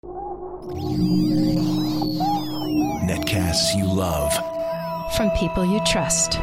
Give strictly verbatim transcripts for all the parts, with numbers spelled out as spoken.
Netcasts you love. From people you trust.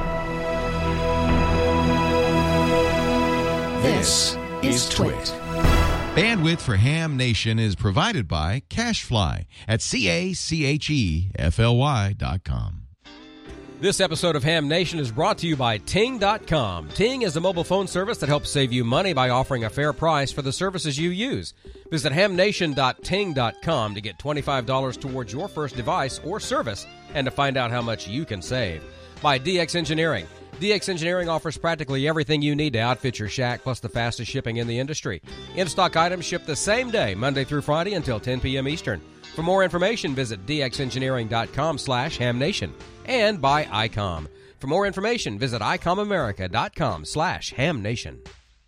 This is Twit. Bandwidth for Ham Nation is provided by CacheFly at C A C H E F L Y dot com. This episode of Ham Nation is brought to you by Ting dot com. Ting is a mobile phone service that helps save you money by offering a fair price for the services you use. Visit ham nation dot ting dot com to get twenty-five dollars towards your first device or service and to find out how much you can save. By D X Engineering. D X Engineering offers practically everything you need to outfit your shack, plus the fastest shipping in the industry. In-stock items ship the same day, Monday through Friday until ten p.m. Eastern. For more information, visit d x engineering dot com slash hamnation. And by ICOM. For more information, visit i com america dot com slash hamnation.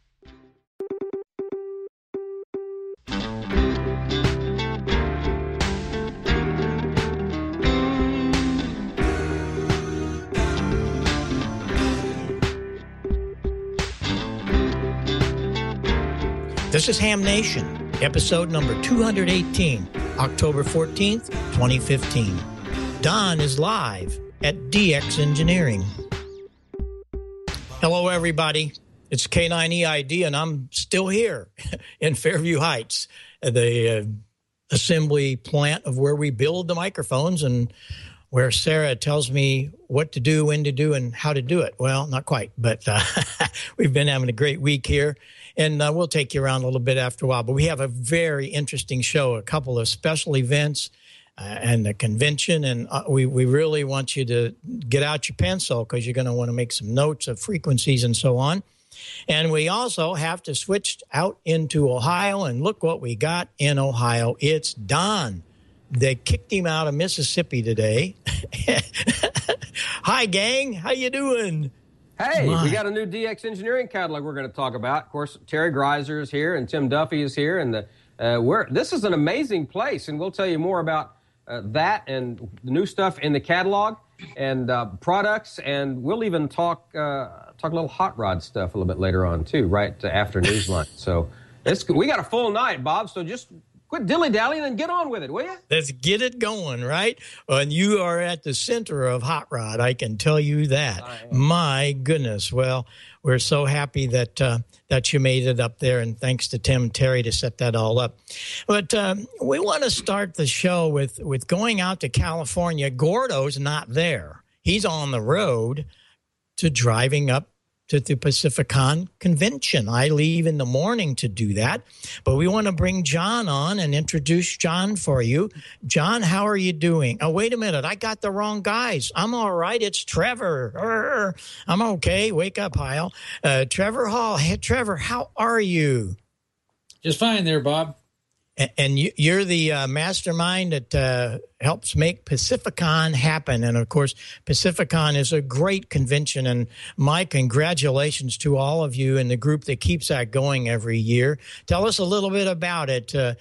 This is Ham Nation, episode number two hundred eighteen, October fourteenth, twenty fifteen. Don is live at D X Engineering. Hello, everybody. It's K nine E I D, and I'm still here in Fairview Heights, the uh, assembly plant of where we build the microphones and where Sarah tells me what to do, when to do, and how to do it. Well, not quite, but uh, we've been having a great week here. And uh, we'll take you around a little bit after a while. But we have a very interesting show, a couple of special events uh, and the convention. And uh, we, we really want you to get out your pencil because you're going to want to make some notes of frequencies and so on. And we also have to switch out into Ohio. And look what we got in Ohio. It's Don. They kicked him out of Mississippi today. Hi, gang. How you doing? Hey, My. we got a new D X Engineering catalog we're going to talk about. Of course, Terry Greiser is here and Tim Duffy is here. And the, uh, we're, this is an amazing place, and we'll tell you more about uh, that and the new stuff in the catalog and uh, products. And we'll even talk uh, talk a little hot rod stuff a little bit later on, too, right after Newsline. So it's, we got a full night, Bob, so just quit dilly-dallying and get on with it, will you? Let's get it going, right? And you are at the center of Hot Rod, I can tell you that. My goodness. Well, we're so happy that uh, that you made it up there, and thanks to Tim and Terry to set that all up. But um, we want to start the show with, with going out to California. Gordo's not there. He's on the road to driving up to the Pacificon convention. I leave in the morning to do that, but we want to bring John on and introduce John for you. John, how are you doing? Oh, wait a minute. I got the wrong guys. I'm all right. It's Trevor. Arr, I'm okay. Wake up, Heil. Uh, Trevor Hall. Hey, Trevor, how are you? Just fine there, Bob. And you're the uh, mastermind that uh, helps make Pacificon happen. And, of course, Pacificon is a great convention. And my congratulations to all of you and the group that keeps that going every year. Tell us a little bit about it, uh,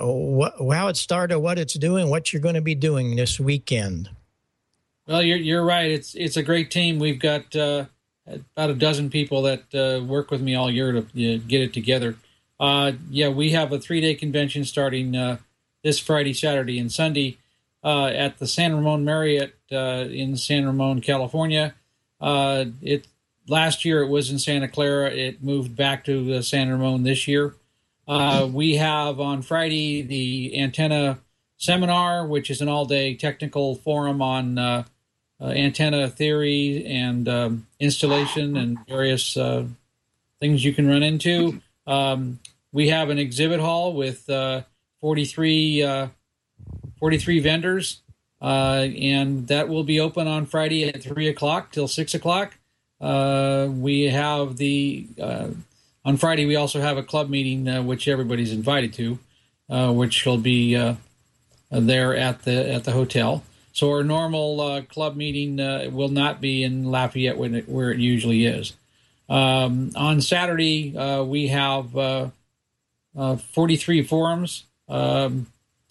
wh- how it started, what it's doing, what you're going to be doing this weekend. Well, you're you're right. It's it's a great team. We've got uh, about a dozen people that uh, work with me all year to uh, get it together. Uh, yeah, we have a three-day convention starting uh, this Friday, Saturday, and Sunday uh, at the San Ramon Marriott uh, in San Ramon, California. Uh, it last year it was in Santa Clara. It moved back to uh, San Ramon this year. Uh, we have on Friday the antenna seminar, which is an all-day technical forum on uh, uh, antenna theory and um, installation and various uh, things you can run into. Um, we have an exhibit hall with uh, forty-three, uh, forty-three vendors, uh, and that will be open on Friday at three o'clock till six o'clock. Uh, we have the, uh, on Friday we also have a club meeting, uh, which everybody's invited to, uh, which will be uh, there at the at the hotel. So our normal uh, club meeting uh, will not be in Lafayette when it, where it usually is. Um, on Saturday, uh, we have uh, uh, forty-three forums. Um,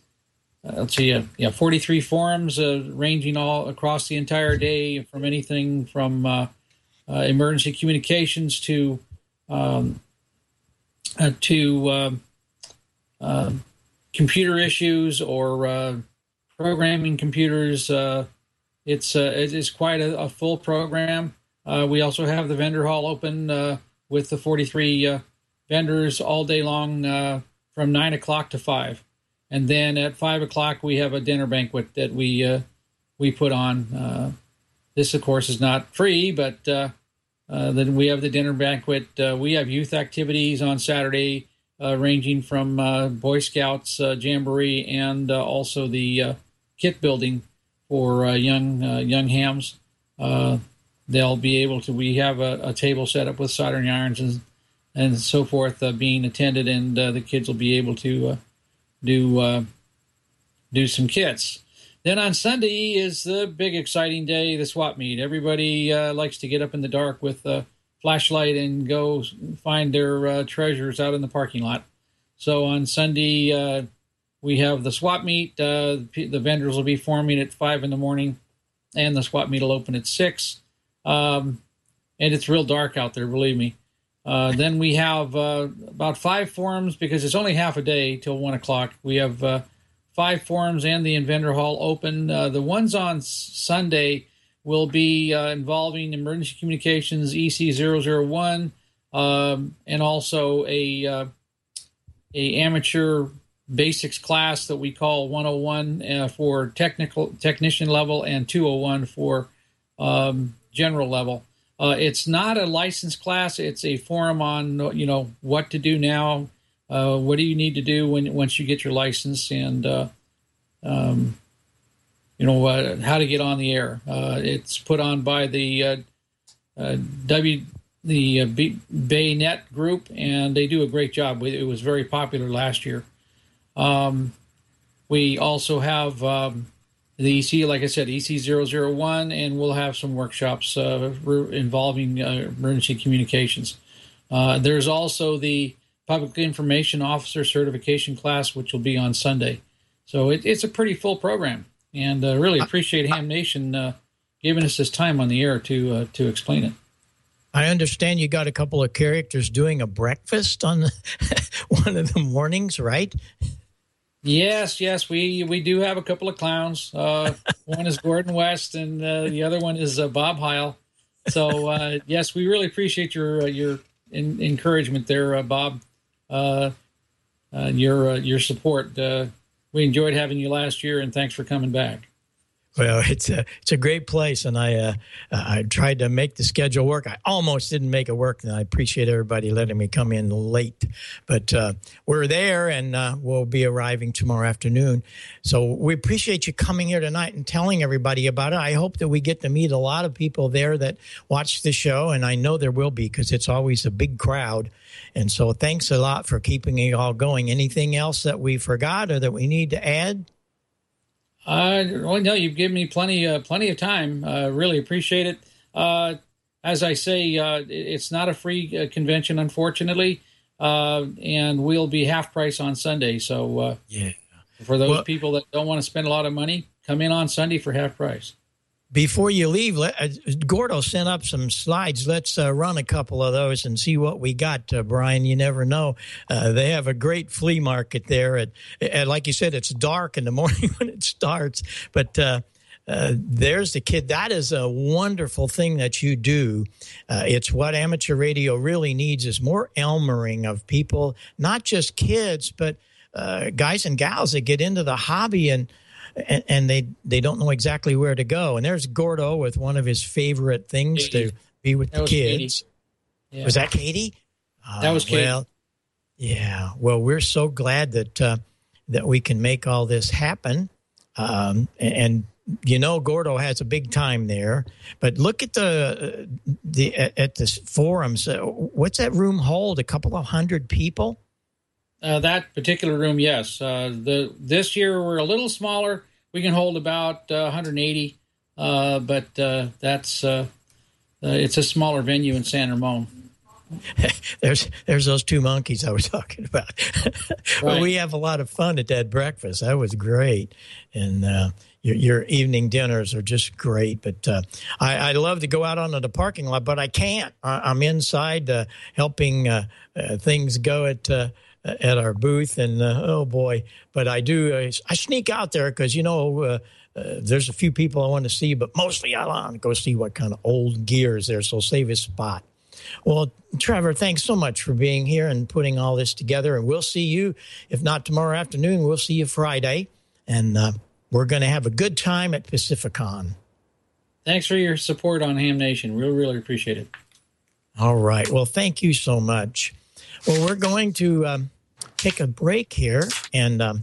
let's see, uh, yeah, forty-three forums uh, ranging all across the entire day, from anything from uh, uh, emergency communications to um, uh, to uh, uh, computer issues or uh, programming computers. Uh, it's uh, it is quite a, a full program. Uh, we also have the vendor hall open uh, with the forty-three uh, vendors all day long uh, from nine o'clock to five. And then at five o'clock, we have a dinner banquet that we uh, we put on. Uh, this, of course, is not free, but uh, uh, then we have the dinner banquet. Uh, we have youth activities on Saturday, uh, ranging from uh, Boy Scouts uh, Jamboree and uh, also the uh, kit building for uh, young uh, young hams. Uh, they'll be able to. We have a, a table set up with soldering irons and and so forth uh, being attended, and uh, the kids will be able to. Uh, do uh, do some kits. Then on Sunday is the big exciting day, the swap meet. Everybody uh, likes to get up in the dark with a flashlight and go find their uh, treasures out in the parking lot. So on Sunday, uh, we have the swap meet. Uh, the vendors will be forming at five in the morning, and the swap meet will open at six. Um, and it's real dark out there, believe me. Uh, then we have uh, about five forums because it's only half a day till one o'clock. We have uh, five forums and the Inventor Hall open. Uh, the ones on s- Sunday will be uh, involving emergency communications E C zero zero one um, and also a uh, a amateur basics class that we call one oh one uh, for technical technician level and two oh one for um, general level. Uh, it's not a licensed class. It's a forum on, you know, what to do now. Uh, what do you need to do when once you get your license, and uh, um, you know uh, how to get on the air. Uh, it's put on by the uh, uh, W the uh, B- Baynet group, and they do a great job. It was very popular last year. Um, we also have. Um, The E C, like I said, E C zero zero one, and we'll have some workshops uh, re- involving uh, emergency communications. Uh, there's also the Public Information Officer Certification class, which will be on Sunday. So it, it's a pretty full program, and uh, really appreciate Ham Nation uh, giving us this time on the air to uh, to explain it. I understand you got a couple of characters doing a breakfast on one of the mornings, right? Yes, yes, we, we do have a couple of clowns. Uh, one is Gordon West, and uh, the other one is uh, Bob Heil. So uh, yes, we really appreciate your uh, your in, encouragement there, uh, Bob. Uh, uh, your uh, your support. Uh, we enjoyed having you last year, and thanks for coming back. Well, it's a it's a great place, and I uh, I tried to make the schedule work. I almost didn't make it work, and I appreciate everybody letting me come in late. But uh, we're there, and uh, we'll be arriving tomorrow afternoon. So we appreciate you coming here tonight and telling everybody about it. I hope that we get to meet a lot of people there that watch the show, and I know there will be because it's always a big crowd. And so thanks a lot for keeping it all going. Anything else that we forgot or that we need to add? Uh, well, no, you've given me plenty, uh, plenty of time. Uh, really appreciate it. Uh, as I say, uh, it's not a free uh, convention, unfortunately, uh, and we'll be half price on Sunday. So, uh, yeah, for those well, people that don't want to spend a lot of money, come in on Sunday for half price. Before you leave, let, uh, Gordo sent up some slides. Let's uh, run a couple of those and see what we got, uh, Brian. You never know. Uh, they have a great flea market there. At, at, like you said, it's dark in the morning when it starts. But uh, uh, there's the kid. That is a wonderful thing that you do. Uh, it's what amateur radio really needs is more Elmering of people, not just kids, but uh, guys and gals that get into the hobby and And, and they, they don't know exactly where to go. And there's Gordo with one of his favorite things Katie. to be with that the kids. Yeah. Was that Katie? That was uh, Katie. Well, yeah. Well, we're so glad that uh, that we can make all this happen. Um, and, and you know, Gordo has a big time there. But look at the the at, at the forums. Uh, what's that room hold? A couple of hundred people. Uh, that particular room, yes. Uh, the this year we're a little smaller. We can hold about uh, one hundred eighty, uh, but uh, that's uh, uh, it's a smaller venue in San Ramon. there's there's those two monkeys I was talking about. Well, Right. we have a lot of fun at that breakfast. That was great, and uh, your your evening dinners are just great. But uh, I, I love to go out onto the parking lot, but I can't. I, I'm inside uh, helping uh, uh, things go at. Uh, at our booth, and uh, oh boy! But I do uh, I sneak out there because you know uh, uh, there's a few people I want to see, but mostly I want to go see what kind of old gear is there. So save a spot. Well, Trevor, thanks so much for being here and putting all this together. And we'll see you, if not tomorrow afternoon, we'll see you Friday, and uh, we're going to have a good time at Pacificon. Thanks for your support on Ham Nation. We really appreciate it. All right. Well, thank you so much. Well, we're going to um, take a break here and um,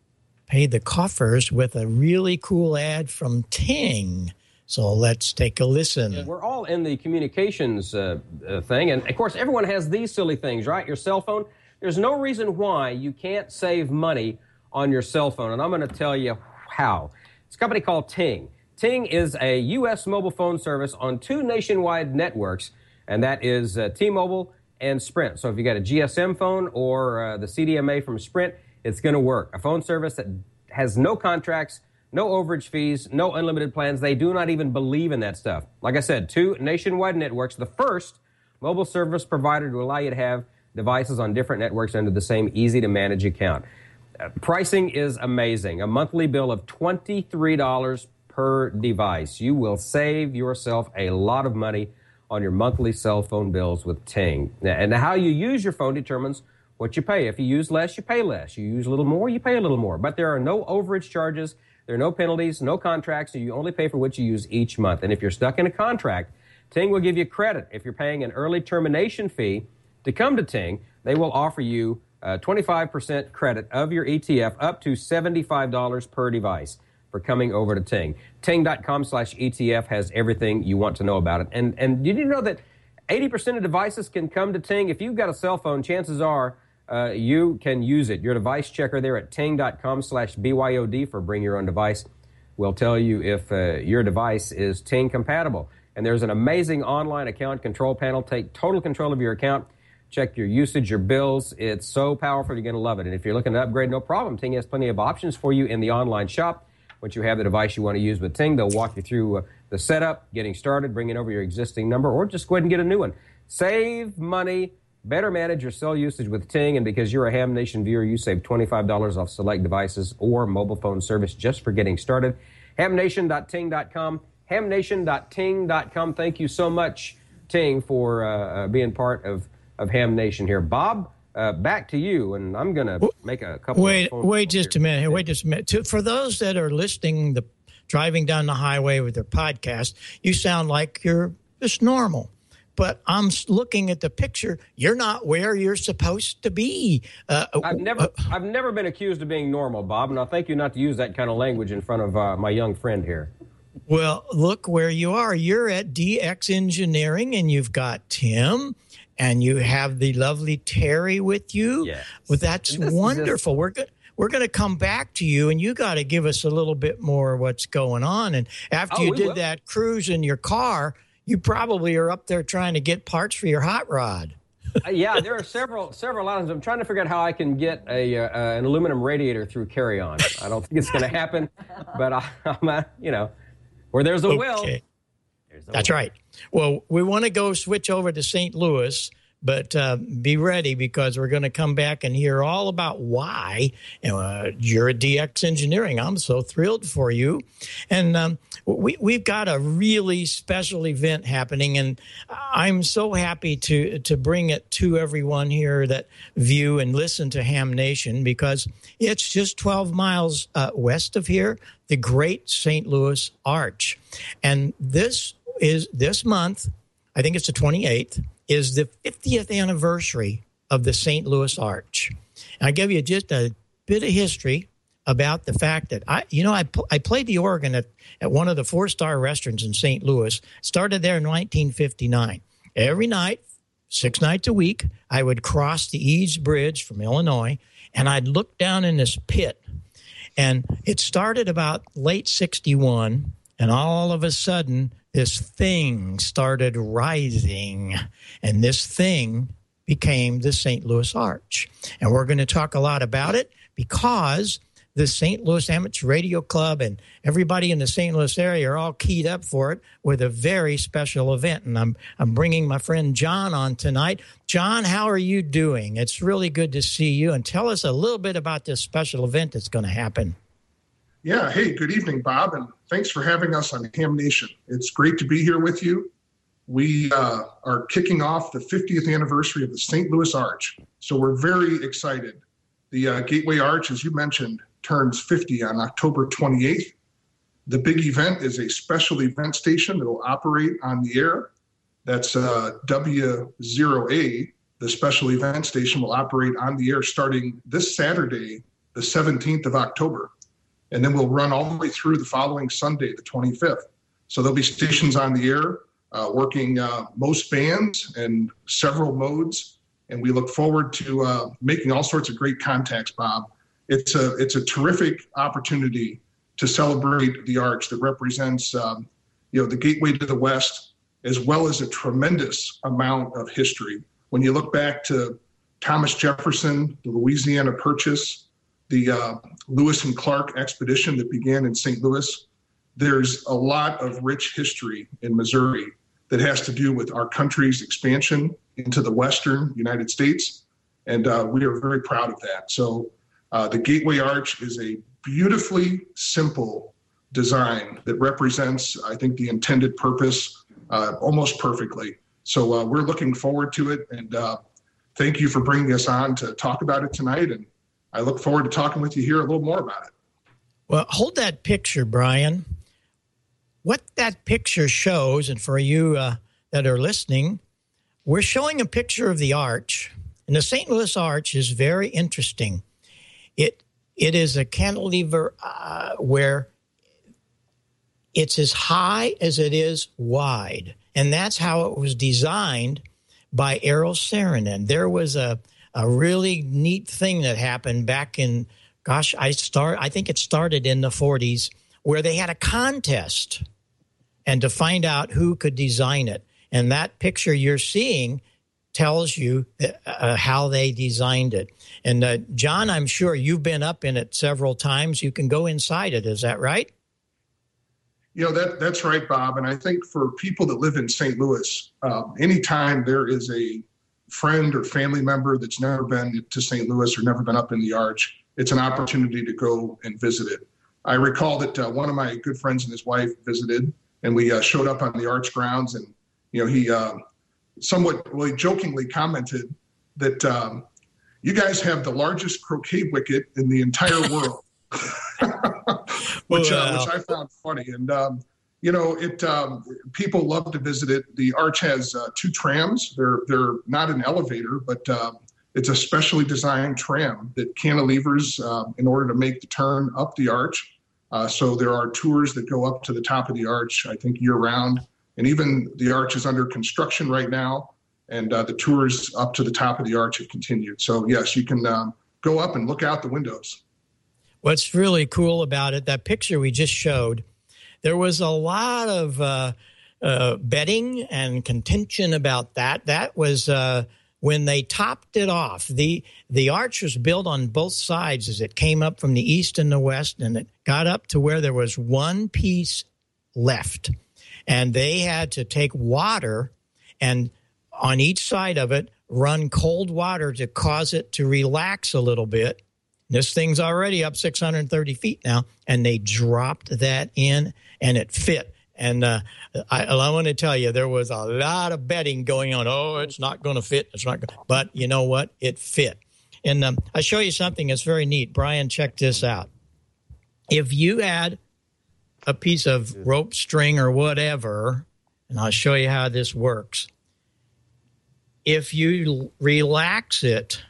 pay the coffers with a really cool ad from Ting. So let's take a listen. Yeah, we're all in the communications uh, uh, thing. And, of course, everyone has these silly things, right? Your cell phone. There's no reason why you can't save money on your cell phone. And I'm going to tell you how. It's a company called Ting. Ting is a U S mobile phone service on two nationwide networks, and that is uh, T-Mobile and Sprint. So if you got a G S M phone or uh, the C D M A from Sprint, it's going to work. A phone service that has no contracts, no overage fees, no unlimited plans. They do not even believe in that stuff. Like I said, two nationwide networks. The first mobile service provider to allow you to have devices on different networks under the same easy-to-manage account. Uh, pricing is amazing. A monthly bill of twenty-three dollars per device. You will save yourself a lot of money on your monthly cell phone bills with Ting. And how you use your phone determines what you pay. If you use less, you pay less. You use a little more, you pay a little more. But there are no overage charges. There are no penalties, no contracts. So you only pay for what you use each month. And if you're stuck in a contract, Ting will give you credit. If you're paying an early termination fee to come to Ting, they will offer you uh, twenty-five percent credit of your E T F up to seventy-five dollars per device for coming over to Ting. Ting.com slash ETF has everything you want to know about it. And and did you know that eighty percent of devices can come to Ting? If you've got a cell phone, chances are uh, you can use it. Your device checker there at Ting.com slash B Y O D for Bring Your Own Device will tell you if uh, your device is Ting compatible. And there's an amazing online account control panel. Take total control of your account. Check your usage, your bills. It's so powerful, you're going to love it. And if you're looking to upgrade, no problem. Ting has plenty of options for you in the online shop. Once you have the device you want to use with Ting, they'll walk you through uh, the setup, getting started, bringing over your existing number, or just go ahead and get a new one. Save money, better manage your cell usage with Ting, and because you're a Ham Nation viewer, you save twenty-five dollars off select devices or mobile phone service just for getting started. ham nation dot ting dot com, ham nation dot ting dot com. Thank you so much, Ting, for uh, uh, being part of, of Ham Nation here. Bob? Uh, back to you, and I'm going to make a couple wait, of phone Wait just here. a minute. Wait just a minute. To, for those that are listening, the driving down the highway with their podcast, you sound like you're just normal. But I'm looking at the picture. You're not where you're supposed to be. Uh, I've never, uh, I've never been accused of being normal, Bob, and I thank you not to use that kind of language in front of uh, my young friend here. Well, look where you are. You're at D X Engineering, and you've got Tim. And you have the lovely Terry with you. Yes. Well, that's wonderful. Just... We're good. We're going to come back to you, and you got to give us a little bit more what's going on. And after oh, you did will. that cruise in your car, you probably are up there trying to get parts for your hot rod. uh, yeah, there are several several items. I'm trying to figure out how I can get a uh, uh, an aluminum radiator through carry-on. I don't think it's going to happen, but I, I'm, uh, you know, where there's a okay. will. There's a That's will. right. Well, we want to go switch over to Saint Louis. But uh, be ready because we're going to come back and hear all about why uh, you're at D X Engineering. I'm so thrilled for you. And um, we, we've got a really special event happening, and I'm so happy to, to bring it to everyone here that view and listen to Ham Nation because it's just twelve miles uh, west of here, the Great Saint Louis Arch. And this is this month, I think it's the twenty-eighth, is the fiftieth anniversary of the Saint Louis Arch. And I give you just a bit of history about the fact that, I, you know, I, pl- I played the organ at, at one of the four-star restaurants in Saint Louis, started there in nineteen fifty-nine. Every night, six nights a week, I would cross the Eads Bridge from Illinois, and I'd look down in this pit. And it started about late sixty-one, and all of a sudden, this thing started rising, and this thing became the Saint Louis Arch. And we're going to talk a lot about it because the Saint Louis Amateur Radio Club and everybody in the Saint Louis area are all keyed up for it with a very special event. And I'm I'm bringing my friend John on tonight. John, how are you doing? It's really good to see you. And tell us a little bit about this special event that's going to happen. Yeah. Hey, good evening, Bob. And thanks for having us on Ham Nation. It's great to be here with you. We uh, are kicking off the fiftieth anniversary of the Saint Louis Arch. So we're very excited. The uh, Gateway Arch, as you mentioned, turns fifty on October twenty-eighth. The big event is a special event station that will operate on the air. That's uh, W zero A. The special event station will operate on the air starting this Saturday, the seventeenth of October. And then we'll run all the way through the following Sunday, the twenty-fifth. So there'll be stations on the air uh, working uh, most bands and several modes. And we look forward to uh, making all sorts of great contacts, Bob. It's a it's a terrific opportunity to celebrate the Arch that represents, um, you know, the gateway to the West, as well as a tremendous amount of history. When you look back to Thomas Jefferson, the Louisiana Purchase, the uh, Lewis and Clark expedition that began in Saint Louis, there's a lot of rich history in Missouri that has to do with our country's expansion into the Western United States. And uh, we are very proud of that. So uh, the Gateway Arch is a beautifully simple design that represents, I think, the intended purpose uh, almost perfectly. So uh, we're looking forward to it. And uh, thank you for bringing us on to talk about it tonight. And I look forward to talking with you here a little more about it. Well, hold that picture, Brian. What that picture shows, and for you uh, that are listening, we're showing a picture of the Arch. And the Saint Louis Arch is very interesting. It It is a cantilever uh, where it's as high as it is wide. And that's how it was designed by Errol Saarinen. There was a, a really neat thing that happened back in, gosh, I start. I think it started in the forties, where they had a contest and to find out who could design it. And that picture you're seeing tells you uh, how they designed it. And uh, John, I'm sure you've been up in it several times. You can go inside it. Is that right? You know, that that's right, Bob. And I think for people that live in Saint Louis, uh, anytime there is a friend or family member that's never been to Saint Louis or never been up in the Arch, it's an opportunity to go and visit it. I recall that uh, one of my good friends and his wife visited, and we uh, showed up on the Arch grounds, and you know, he uh, somewhat really jokingly commented that um, you guys have the largest croquet wicket in the entire world, which, wow. uh, which I found funny. And, um, you know, it um, people love to visit it. The Arch has uh, two trams. They're, they're not an elevator, but uh, it's a specially designed tram that cantilevers uh, in order to make the turn up the Arch. Uh, so there are tours that go up to the top of the Arch, I think, year-round. And even the Arch is under construction right now, and uh, the tours up to the top of the Arch have continued. So, yes, you can um, go up and look out the windows. What's really cool about it, that picture we just showed, there was a lot of uh, uh, betting and contention about that. That was uh, when they topped it off. The, the Arch was built on both sides as it came up from the east and the west, and it got up to where there was one piece left. And they had to take water and on each side of it run cold water to cause it to relax a little bit. This thing's already up six hundred thirty feet now, and they dropped that in, and it fit. And uh, I, I want to tell you, there was a lot of betting going on. Oh, it's not going to fit. It's not going. But you know what? It fit. And um, I'll show you something that's very neat. Brian, check this out. If you add a piece of rope string or whatever, and I'll show you how this works. If you relax it,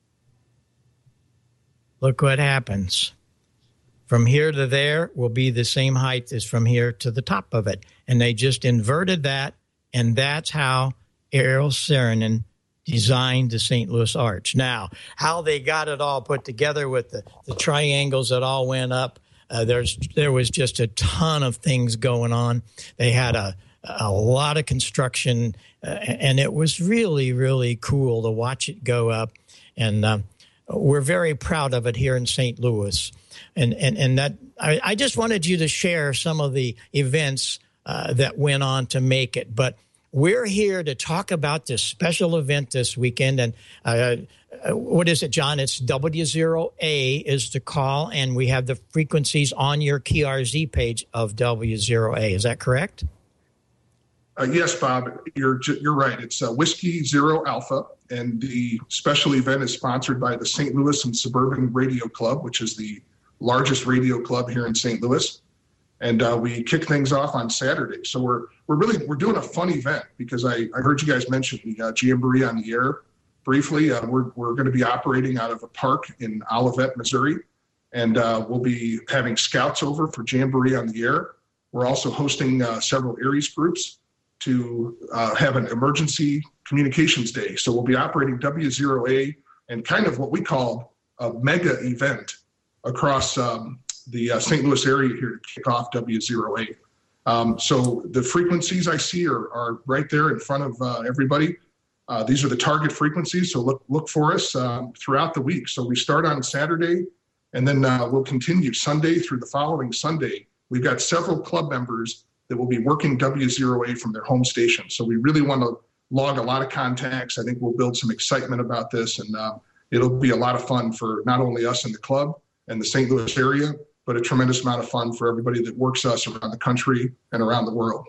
look what happens. From here to there will be the same height as from here to the top of it. And they just inverted that, and that's how Errol Saarinen designed the Saint Louis Arch. Now, how they got it all put together with the, the triangles that all went up, Uh, there's there was just a ton of things going on. They had a a lot of construction, uh, and it was really really cool to watch it go up. And uh, we're very proud of it here in Saint Louis. And and, and that I, I just wanted you to share some of the events uh, that went on to make it. But we're here to talk about this special event this weekend. And uh, what is it, John? It's W zero A is the call, and we have the frequencies on your K R Z page of W zero A. Is that correct? Uh, yes, Bob, you're you're right. It's uh, Whiskey Zero Alpha, and the special event is sponsored by the Saint Louis and Suburban Radio Club, which is the largest radio club here in Saint Louis. And uh, we kick things off on Saturday. So we're we're really we're doing a fun event because I, I heard you guys mention the uh, Jamboree on the Air briefly. Uh, we're we're going to be operating out of a park in Olivet, Missouri, and uh, we'll be having scouts over for Jamboree on the Air. We're also hosting uh, several Aries groups to uh, have an emergency communications day. So we'll be operating W zero A and kind of what we call a mega event across um, the uh, Saint Louis area here to kick off W zero A. Um, so the frequencies I see are, are right there in front of uh, everybody. Uh, these are the target frequencies, so look look for us um, throughout the week. So we start on Saturday, and then uh, we'll continue Sunday through the following Sunday. We've got several club members that will be working W zero A from their home station. So we really want to log a lot of contacts. I think we'll build some excitement about this, and uh, it'll be a lot of fun for not only us in the club and the Saint Louis area, but a tremendous amount of fun for everybody that works us around the country and around the world.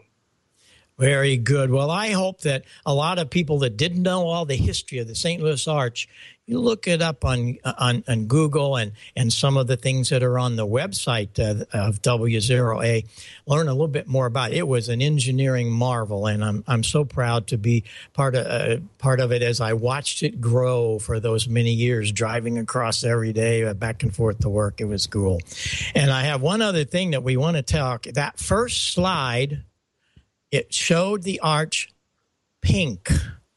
Very good. Well, I hope that a lot of people that didn't know all the history of the Saint Louis Arch, you look it up on on, on Google and, and some of the things that are on the website uh, of W zero A, learn a little bit more about it. It was an engineering marvel, and I'm I'm so proud to be part of uh, part of it as I watched it grow for those many years, driving across every day, uh, back and forth to work. It was cool. And I have one other thing that we want to talk. That first slide, it showed the arch pink.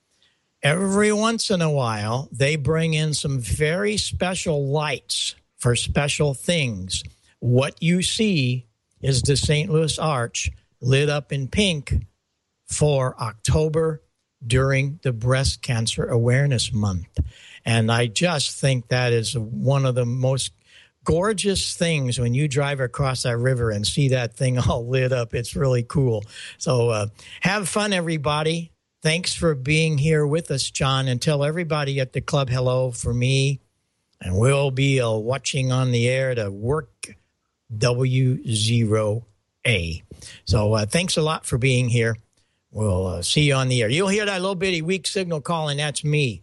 Every once in a while, they bring in some very special lights for special things. What you see is the Saint Louis Arch lit up in pink for October during the Breast Cancer Awareness Month. And I just think that is one of the most gorgeous things when you drive across that river and see that thing all lit up. It's really cool. So uh, have fun, everybody. Thanks for being here with us, John, and tell everybody at the club hello for me. And we'll be uh, watching on the air to work W zero A. So uh, thanks a lot for being here. We'll uh, see you on the air. You'll hear that little bitty weak signal calling. That's me.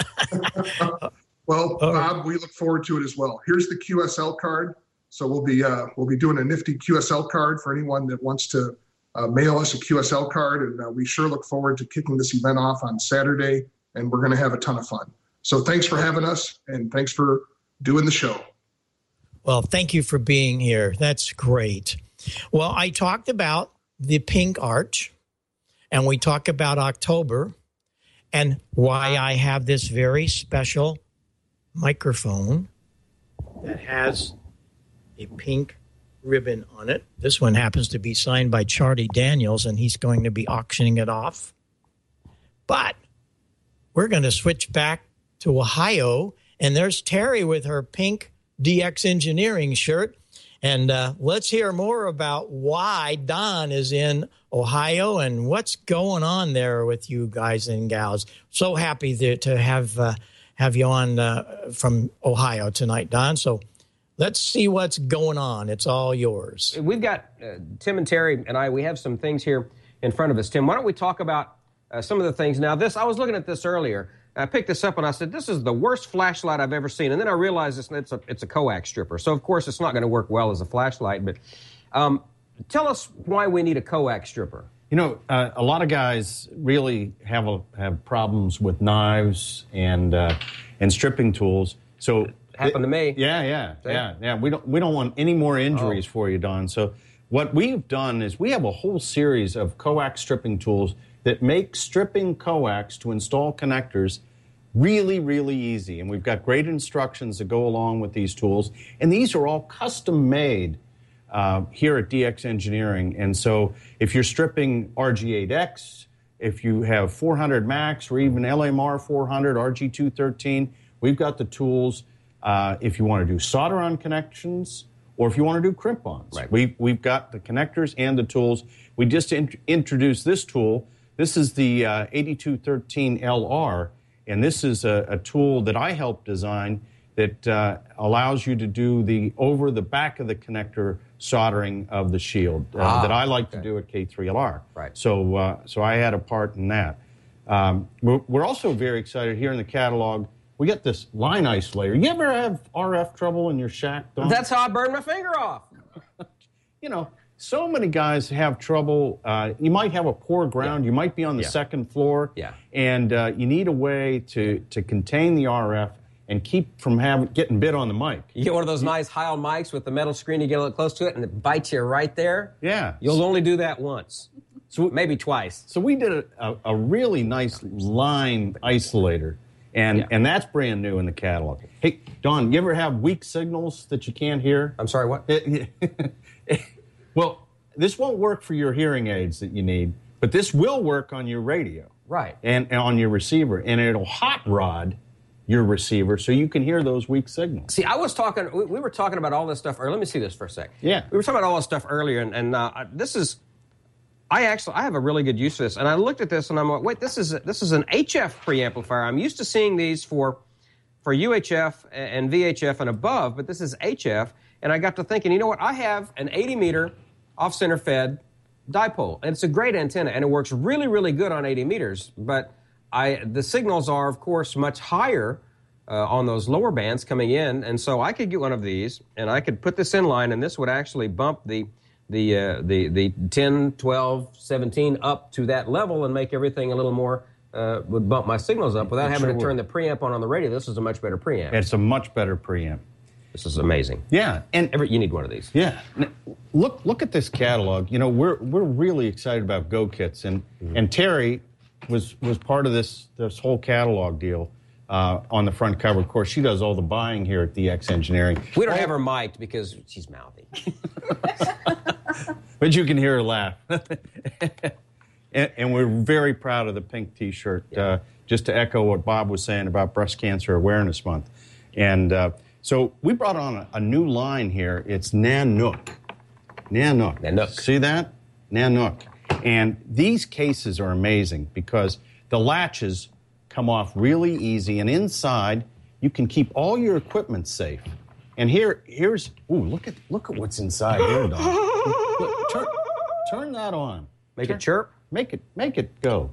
Well, Bob, we look forward to it as well. Here's the Q S L card. So we'll be uh, we'll be doing a nifty Q S L card for anyone that wants to uh, mail us a Q S L card. And uh, we sure look forward to kicking this event off on Saturday, and we're going to have a ton of fun. So thanks for having us, and thanks for doing the show. Well, thank you for being here. That's great. Well, I talked about the pink arch, and we talked about October and why I have this very special microphone that has a pink ribbon on it. This one happens to be signed by Charlie Daniels, and he's going to be auctioning it off. But we're going to switch back to Ohio, and there's Terry with her pink D X Engineering shirt. And uh, let's hear more about why Don is in Ohio and what's going on there with you guys and gals. So happy to, to have uh, have you on uh, from Ohio tonight, Don. So let's see what's going on. It's all yours. We've got uh, Tim and Terry and I, we have some things here in front of us. Tim, why don't we talk about uh, some of the things. Now, this, I was looking at this earlier. I picked this up and I said, this is the worst flashlight I've ever seen. And then I realized it's, it's, a, it's a coax stripper. So, of course, it's not going to work well as a flashlight. But um, tell us why we need a coax stripper. You know, uh, a lot of guys really have a, have problems with knives and uh, and stripping tools. So happened to me. Yeah, yeah, See? yeah, yeah. We don't we don't want any more injuries oh. for you, Don. So what we've done is we have a whole series of coax stripping tools that make stripping coax to install connectors really, really easy. And we've got great instructions that go along with these tools. And these are all custom made Uh, here at D X Engineering. And so if you're stripping R G eight X, if you have four hundred Max or even L M R four hundred, R G two thirteen, We've got the tools uh, if you want to do solder-on connections or if you want to do crimp-ons. Right. We've, we've got the connectors and the tools. We just in- introduced this tool. This is the uh, eighty-two thirteen L R, and this is a, a tool that I helped design that uh, allows you to do the over the back of the connector soldering of the shield uh, ah, that I like okay. to do at K three L R. Right. So, uh, so I had a part in that. Um, we're, we're also very excited here in the catalog. We get this line isolator. You ever have R F trouble in your shack, Don? That's how I burned my finger off. You know, so many guys have trouble. Uh, you might have a poor ground. Yeah. You might be on the Yeah. second floor. Yeah. And uh, you need a way to, to contain the R F and keep from having getting bit on the mic. You get one of those nice Heil mics with the metal screen, you get a little close to it, and it bites you right there. Yeah. You'll only do that once. So maybe twice. So we did a, a, a really nice line isolator, and, Yeah. and that's brand new in the catalog. Hey, Don, you ever have weak signals that you can't hear? I'm sorry, what? Well, this won't work for your hearing aids that you need, but this will work on your radio. Right. And, and on your receiver, and it'll hot rod your receiver so you can hear those weak signals. See, I was talking, we, we were talking about all this stuff earlier. Let me see this for a sec. Yeah. We were talking about all this stuff earlier, and, and uh, this is, I actually, I have a really good use for this. And I looked at this, and I'm like, wait, this is, a, this is an H F preamplifier. I'm used to seeing these for, for U H F and V H F and above, but this is H F. And I got to thinking, you know what? I have an eighty meter off-center fed dipole, and it's a great antenna, and it works really, really good on eighty meters. But I, the signals are, of course, much higher uh, on those lower bands coming in, and so I could get one of these, and I could put this in line, and this would actually bump the the uh, the the ten, twelve, seventeen up to that level and make everything a little more, uh, would bump my signals up without It having sure to turn would. the preamp on on the radio. This is a much better preamp. It's a much better preamp. This is amazing. Yeah, and Every, you need one of these. Yeah, N- look look at this catalog. You know, we're we're really excited about Go Kits, and Mm-hmm. and Terry was was part of this this whole catalog deal uh, on the front cover. Of course, she does all the buying here at D X Engineering. We don't have her mic'd because she's mouthy. But you can hear her laugh. and, and we're very proud of the pink T-shirt, Yeah. uh, just to echo what Bob was saying about Breast Cancer Awareness Month. And uh, so we brought on a, a new line here. It's Nanook. Nanook. Nanook. See that? Nanook. And these cases are amazing because the latches come off really easy, and inside you can keep all your equipment safe. And here, here's, ooh, look at look at what's inside here, Don. Look, turn, turn that on. Make Turn- it chirp. Make it, make it go.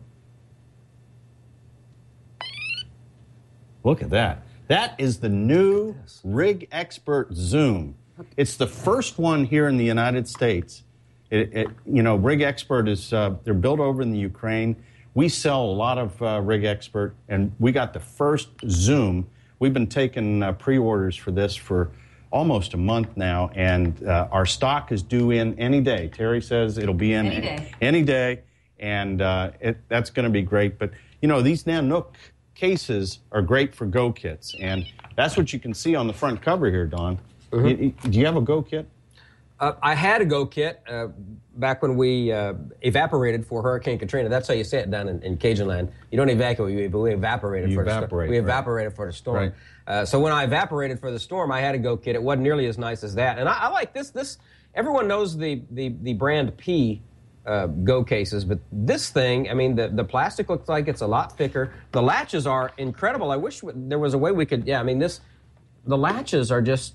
Look at that. That is the new Rig Expert Zoom. It's the first one here in the United States. It, it, you know, Rig Expert is, uh, they're built over in the Ukraine. We sell a lot of uh, Rig Expert, and we got the first Zoom. We've been taking uh, pre-orders for this for almost a month now, and uh, our stock is due in any day. Terry says it'll be in Any day. any day, and uh, it, that's going to be great. But, you know, these Nanook cases are great for Go Kits, and that's what you can see on the front cover here, Don. Mm-hmm. You- you- do you have a Go Kit? Uh, I had a Go Kit uh, back when we uh, evaporated for Hurricane Katrina. That's how you say it down in, in Cajun land. You don't evacuate, but we evaporated You for the evaporate, storm. We right. evaporated for the storm. Right. Uh, so when I evaporated for the storm, I had a Go Kit. It wasn't nearly as nice as that. And I, I like this. This everyone knows the the, the brand P uh, Go cases, but this thing, I mean, the, the plastic looks like it's a lot thicker. The latches are incredible. I wish there was a way we could. Yeah, I mean, this the latches are just.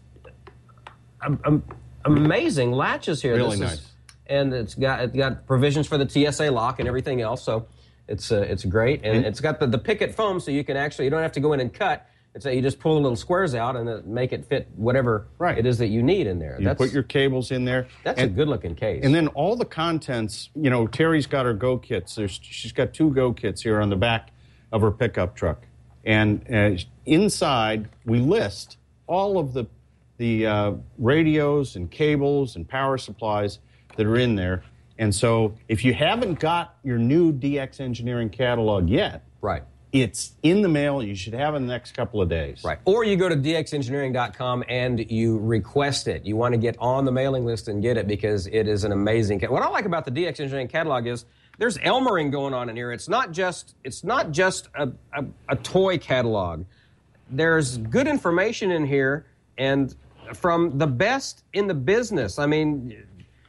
Um, um, Amazing latches here. Really This nice. is, and it's got it's got provisions for the T S A lock and everything else. So it's uh, it's great, and, And- it's got the, the picket foam, so you can actually you don't have to go in and cut. It's a, you just pull the little squares out and uh, make it fit whatever Right. it is that you need in there. You that's put your cables in there. that's and, a good looking case. And then all the contents, you know, Terry's got her Go Kits. There's, she's got two Go Kits here on the back of her pickup truck. And uh, inside, we list all of the the uh, radios and cables and power supplies that are in there. And so if you haven't got your new D X Engineering catalog yet, right. it's in the mail. You should have it in the next couple of days. Right. Or you go to d x engineering dot com and you request it. You want to get on the mailing list and get it because it is an amazing. Ca- what I like about the D X Engineering catalog is there's Elmering going on in here. It's not just it's not just a, a, a toy catalog. there's good information in here, and from the best in the business. I mean,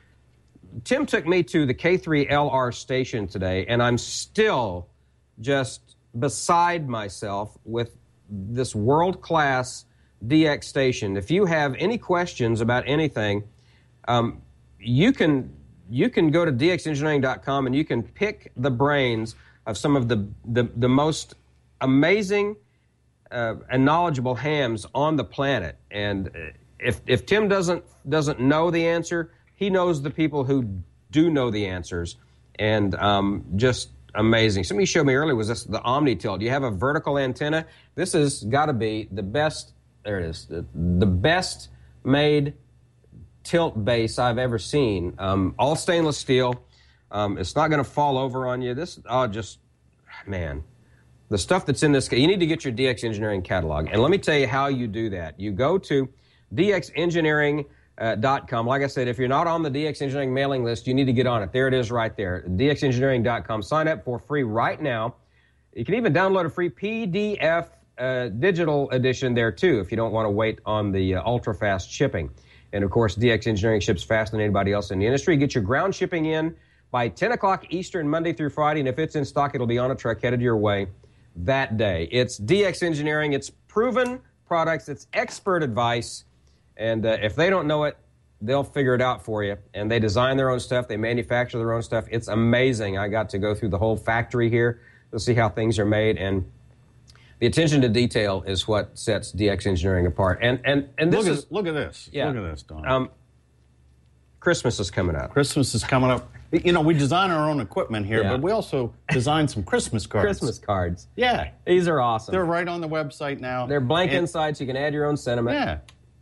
Tim took me to the K three L R station today, and I'm still just beside myself with this world-class D X station. If you have any questions about anything, um, you can you can go to D X engineering dot com and you can pick the brains of some of the the, the most amazing uh, and knowledgeable hams on the planet. And if if Tim doesn't doesn't know the answer, he knows the people who do know the answers. And um, just amazing. Somebody showed me earlier was this the OmniTilt. You have a vertical antenna. This has got to be the best. There it is. The, the best made tilt base I've ever seen. Um, all stainless steel. Um, it's not going to fall over on you. This, oh, just, man. The stuff that's in this, you need to get your D X Engineering catalog. And let me tell you how you do that. You go to D X engineering dot com. Like I said, if you're not on the D X Engineering mailing list, you need to get on it. There it is right there. D X engineering dot com. Sign up for free right now. You can even download a free P D F uh, digital edition there, too, if you don't want to wait on the uh, ultra-fast shipping. And, of course, D X Engineering ships faster than anybody else in the industry. Get your ground shipping in by ten o'clock Eastern, Monday through Friday. And if it's in stock, it'll be on a truck headed your way that day. It's D X Engineering. It's proven products. It's expert advice. And uh, if they don't know it, they'll figure it out for you. And they design their own stuff. They manufacture their own stuff. It's amazing. I got to go through the whole factory here to see how things are made. And the attention to detail is what sets D X Engineering apart. And and, and this look is... At, look at this. Yeah. Look at this, Don. Um, Christmas is coming up. Christmas is coming up. You know, we design our own equipment here, Yeah. but we also design some Christmas cards. Christmas cards. Yeah. These are awesome. They're right on the website now. They're blank And- inside, so you can add your own sentiment. Yeah.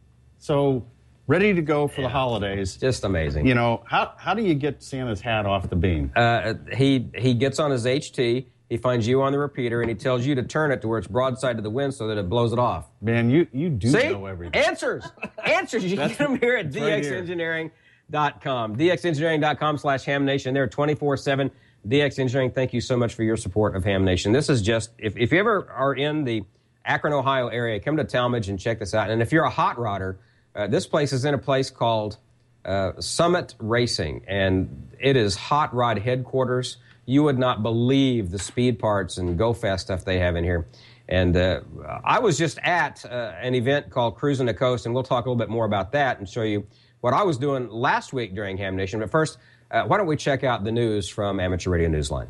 So, ready to go for the holidays. Just amazing. You know, how how do you get Santa's hat off the beam? Uh, he he gets on his H T, he finds you on the repeater, and he tells you to turn it to where it's broadside to the wind so that it blows it off. Man, you, you do See? know everything. Answers! Answers! You can get them here at D X engineering dot com. D X engineering dot com slash Ham Nation. They're twenty-four seven. D X Engineering, thank you so much for your support of Ham Nation. This is just, if, if you ever are in the Akron, Ohio area, come to Talmadge and check this out. And if you're a hot rodder, Uh, this place is in a place called uh, Summit Racing, and it is hot rod headquarters. You would not believe the speed parts and go fast stuff they have in here. And uh, I was just at uh, an event called Cruising the Coast, and we'll talk a little bit more about that and show you what I was doing last week during Ham Nation. But first, uh, why don't we check out the news from Amateur Radio Newsline?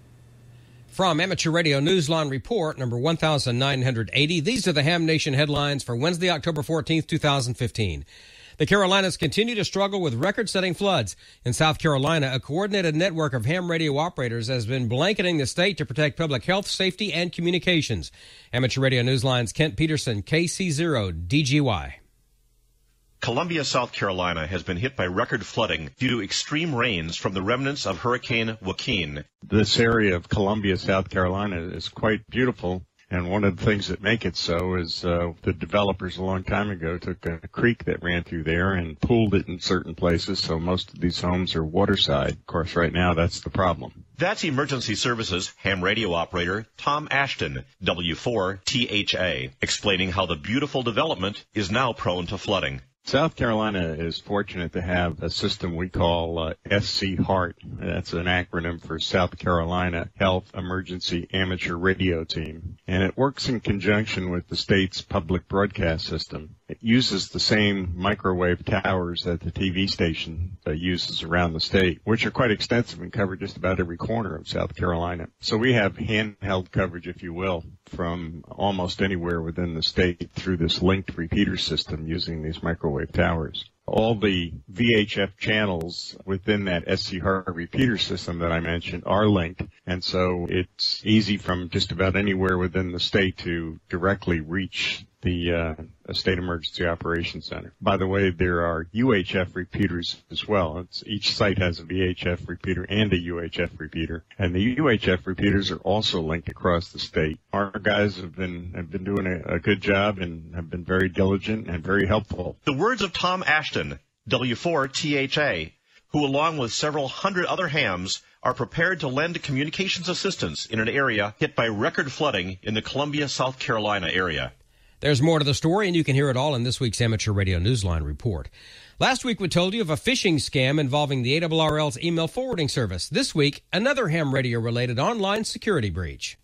From Amateur Radio Newsline Report, number one thousand nine hundred eighty, these are the Ham Nation headlines for Wednesday, October fourteenth, two thousand fifteen. The Carolinas continue to struggle with record-setting floods. In South Carolina, a coordinated network of ham radio operators has been blanketing the state to protect public health, safety, and communications. Amateur Radio Newsline's Kent Peterson, K C zero D G Y. Columbia, South Carolina has been hit by record flooding due to extreme rains from the remnants of Hurricane Joaquin. This area of Columbia, South Carolina is quite beautiful, and one of the things that make it so is uh, the developers a long time ago took a creek that ran through there and pooled it in certain places, so most of these homes are waterside. Of course, right now that's the problem. That's Emergency Services ham radio operator Tom Ashton, W four T H A, explaining how the beautiful development is now prone to flooding. South Carolina is fortunate to have a system we call uh, S C HEART. That's an acronym for South Carolina Health Emergency Amateur Radio Team. And it works in conjunction with the state's public broadcast system. It uses the same microwave towers that the T V station uh, uses around the state, which are quite extensive and cover just about every corner of South Carolina. So we have handheld coverage, if you will, from almost anywhere within the state through this linked repeater system using these microwave towers. All the V H F channels within that S C HEART repeater system that I mentioned are linked, and so it's easy from just about anywhere within the state to directly reach the uh, State Emergency Operations Center. By the way, there are U H F repeaters as well. It's, each site has a V H F repeater and a U H F repeater, and the U H F repeaters are also linked across the state. Our guys have been have been doing a, a good job and have been very diligent and very helpful. The words of Tom Ashton, W four T H A, who along with several hundred other hams are prepared to lend communications assistance in an area hit by record flooding in the Columbia, South Carolina area. There's more to the story, and you can hear it all in this week's Amateur Radio Newsline report. Last week, we told you of a phishing scam involving the A R R L's email forwarding service. This week, another ham radio-related online security breach.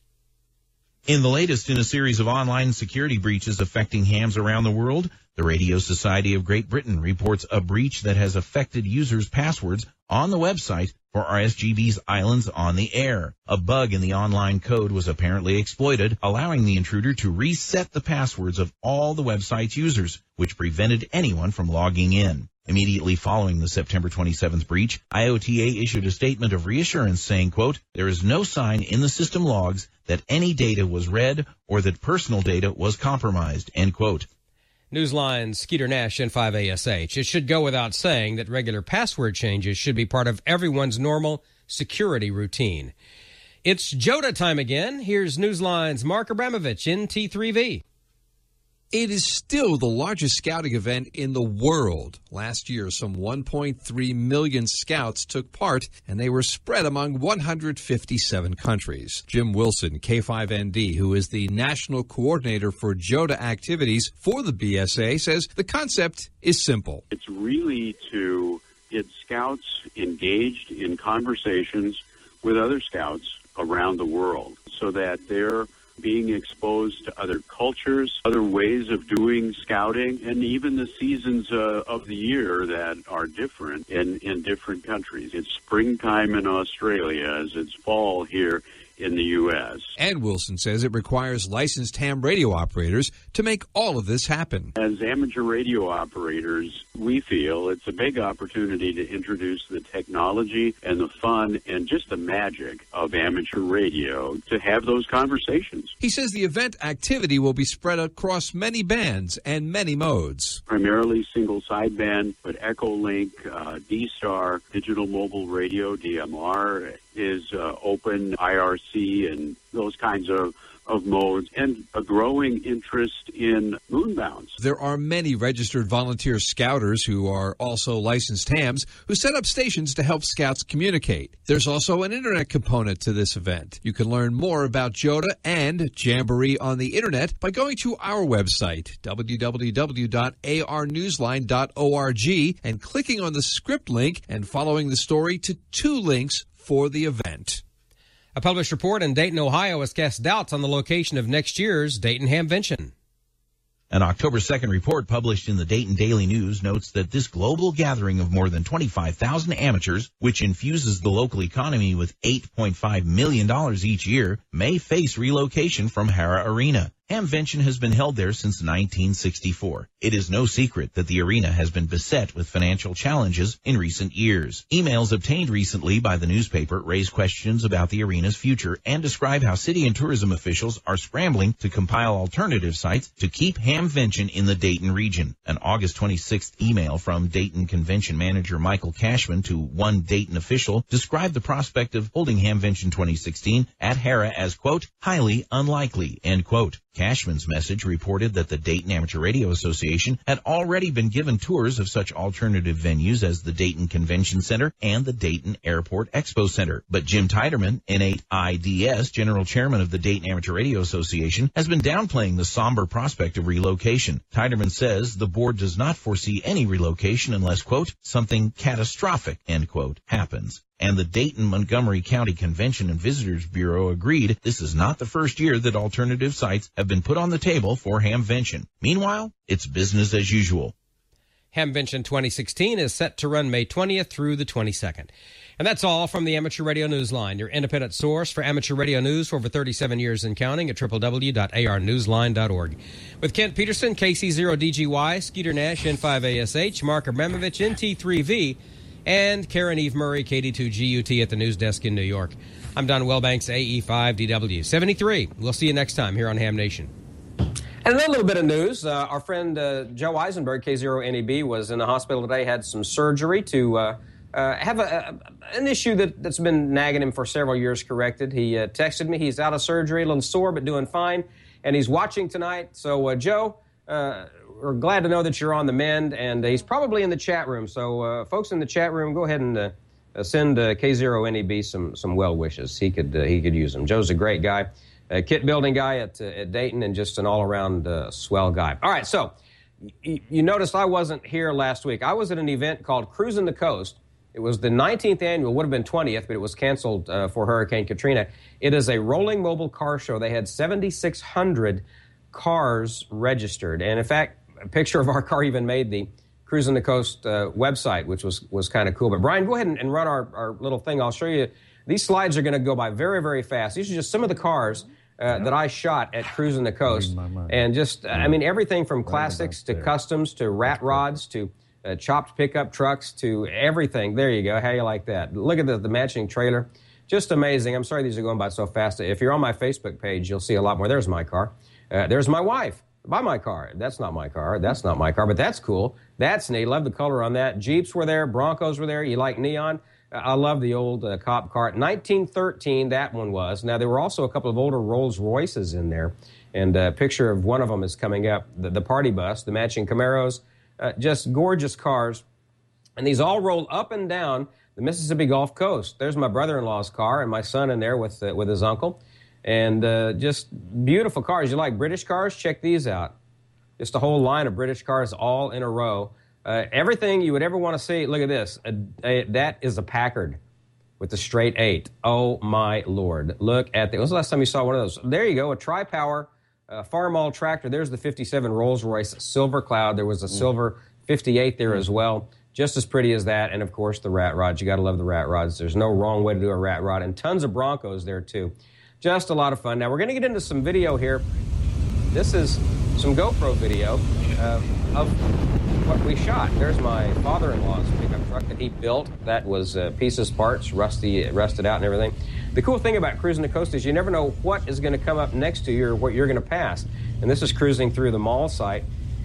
In the latest in a series of online security breaches affecting hams around the world, the Radio Society of Great Britain reports a breach that has affected users' passwords on the website for R S G B's Islands on the Air. A bug in the online code was apparently exploited, allowing the intruder to reset the passwords of all the website's users, which prevented anyone from logging in. Immediately following the September twenty-seventh breach, I O T A issued a statement of reassurance saying, quote, "There is no sign in the system logs that any data was read or that personal data was compromised," end quote. Newsline's Skeeter Nash, N five A S H. It should go without saying that regular password changes should be part of everyone's normal security routine. It's Joda time again. Here's Newsline's Mark Abramovich, N T three V. It is still the largest scouting event in the world. Last year, some one point three million scouts took part, and they were spread among one hundred fifty-seven countries. Jim Wilson, K five N D, who is the national coordinator for JODA activities for the B S A, says the concept is simple. It's really to get scouts engaged in conversations with other scouts around the world so that they're being exposed to other cultures, other ways of doing scouting, and even the seasons uh, of the year that are different in, in different countries. It's springtime in Australia as it's fall here in the U S. And Wilson says it requires licensed ham radio operators to make all of this happen. As amateur radio operators, we feel it's a big opportunity to introduce the technology and the fun and just the magic of amateur radio to have those conversations. He says the event activity will be spread across many bands and many modes. Primarily single sideband, but Echolink, uh, D-Star, digital mobile radio, D M R, is uh, open, I R C, and those kinds of, of modes, and a growing interest in moonbounds. There are many registered volunteer scouters who are also licensed hams who set up stations to help scouts communicate. There's also an internet component to this event. You can learn more about JODA and Jamboree on the internet by going to our website, w w w dot a r newsline dot org, and clicking on the script link and following the story to two links for the event. A published report in Dayton, Ohio has cast doubts on the location of next year's Dayton Hamvention. An October second report published in the Dayton Daily News notes that this global gathering of more than twenty-five thousand amateurs, which infuses the local economy with eight point five million dollars each year, may face relocation from Hara Arena. Hamvention has been held there since nineteen sixty-four. It is no secret that the arena has been beset with financial challenges in recent years. Emails obtained recently by the newspaper raise questions about the arena's future and describe how city and tourism officials are scrambling to compile alternative sites to keep Hamvention in the Dayton region. An August twenty-sixth email from Dayton Convention Manager Michael Cashman to one Dayton official described the prospect of holding Hamvention twenty sixteen at Hara as, quote, highly unlikely, end quote. Cashman's message reported that the Dayton Amateur Radio Association had already been given tours of such alternative venues as the Dayton Convention Center and the Dayton Airport Expo Center. But Jim Tiderman, N eight I D S, General Chairman of the Dayton Amateur Radio Association, has been downplaying the somber prospect of relocation. Tiderman says the board does not foresee any relocation unless, quote, something catastrophic, end quote, happens. And the Dayton-Montgomery County Convention and Visitors Bureau agreed this is not the first year that alternative sites have been put on the table for Hamvention. Meanwhile, it's business as usual. Hamvention twenty sixteen is set to run May twentieth through the twenty-second. And that's all from the Amateur Radio Newsline, your independent source for amateur radio news for over thirty-seven years and counting at w w w dot a r newsline dot org. With Kent Peterson, K C zero D G Y, Skeeter Nash, N five A S H, Mark Abramovich, N T three V, and Karen Eve Murray, K D two G U T at the news desk in New York. I'm Don Wellbanks, A E five D W seventy-three. We'll see you next time here on Ham Nation. And then a little bit of news. Uh, our friend uh, Joe Eisenberg, K zero N E B, was in the hospital today, had some surgery to uh, uh, have a, a, an issue that, that's been nagging him for several years corrected. He uh, texted me. He's out of surgery, a little sore, but doing fine. And he's watching tonight. So, uh, Joe, uh, we're glad to know that you're on the mend. And uh, he's probably in the chat room. So, uh, folks in the chat room, go ahead and uh, uh, send uh, K zero N E B some, some well wishes. He could, uh, he could use them. Joe's a great guy. a kit building guy at, uh, at Dayton and just an all-around uh, swell guy. All right, so y- you noticed I wasn't here last week. I was at an event called Cruising the Coast. It was the nineteenth annual, would have been twentieth, but it was canceled uh, for Hurricane Katrina. It is a rolling mobile car show. They had seventy-six hundred cars registered. And in fact, a picture of our car even made the Cruising the Coast uh, website, which was, was kind of cool. But Brian, go ahead and, and run our, our little thing. I'll show you. These slides are going to go by very, very fast. These are just some of the cars uh, that I shot at Cruising the Coast. And just, I mean, everything from classics to customs to rat rods to uh, chopped pickup trucks to everything. There you go. How you like that? Look at the, the matching trailer. Just amazing. I'm sorry these are going by so fast. If you're on my Facebook page, you'll see a lot more. There's my car. Uh, there's my wife. Buy my car. That's not my car. That's not my car, but that's cool. That's neat. Love the color on that. Jeeps were there. Broncos were there. You like neon? I love the old uh, cop car. nineteen thirteen, that one was. Now, there were also a couple of older Rolls Royces in there, and a picture of one of them is coming up, the, the party bus, the matching Camaros, uh, just gorgeous cars. And these all roll up and down the Mississippi Gulf Coast. There's my brother-in-law's car and my son in there with, uh, with his uncle. And uh, just beautiful cars. You like British cars? Check these out. Just a whole line of British cars all in a row. Uh, everything you would ever want to see. Look at this. A, a, that is a Packard with the straight eight. Oh, my Lord. Look at that. When was the last time you saw one of those? There you go, a tri-power uh, Farmall tractor. There's the fifty-seven Rolls-Royce Silver Cloud. There was a silver fifty-eight there as well. Just as pretty as that. And, of course, the rat rods. You got to love the rat rods. There's no wrong way to do a rat rod. And tons of Broncos there, too. Just a lot of fun. Now, we're going to get into some video here. This is some GoPro video uh, of what we shot. There's my father-in-law's pickup truck that he built. That was uh, pieces, parts, rusty, rusted out and everything. The cool thing about Cruising the Coast is you never know what is going to come up next to you or what you're going to pass. And this is cruising through the mall site,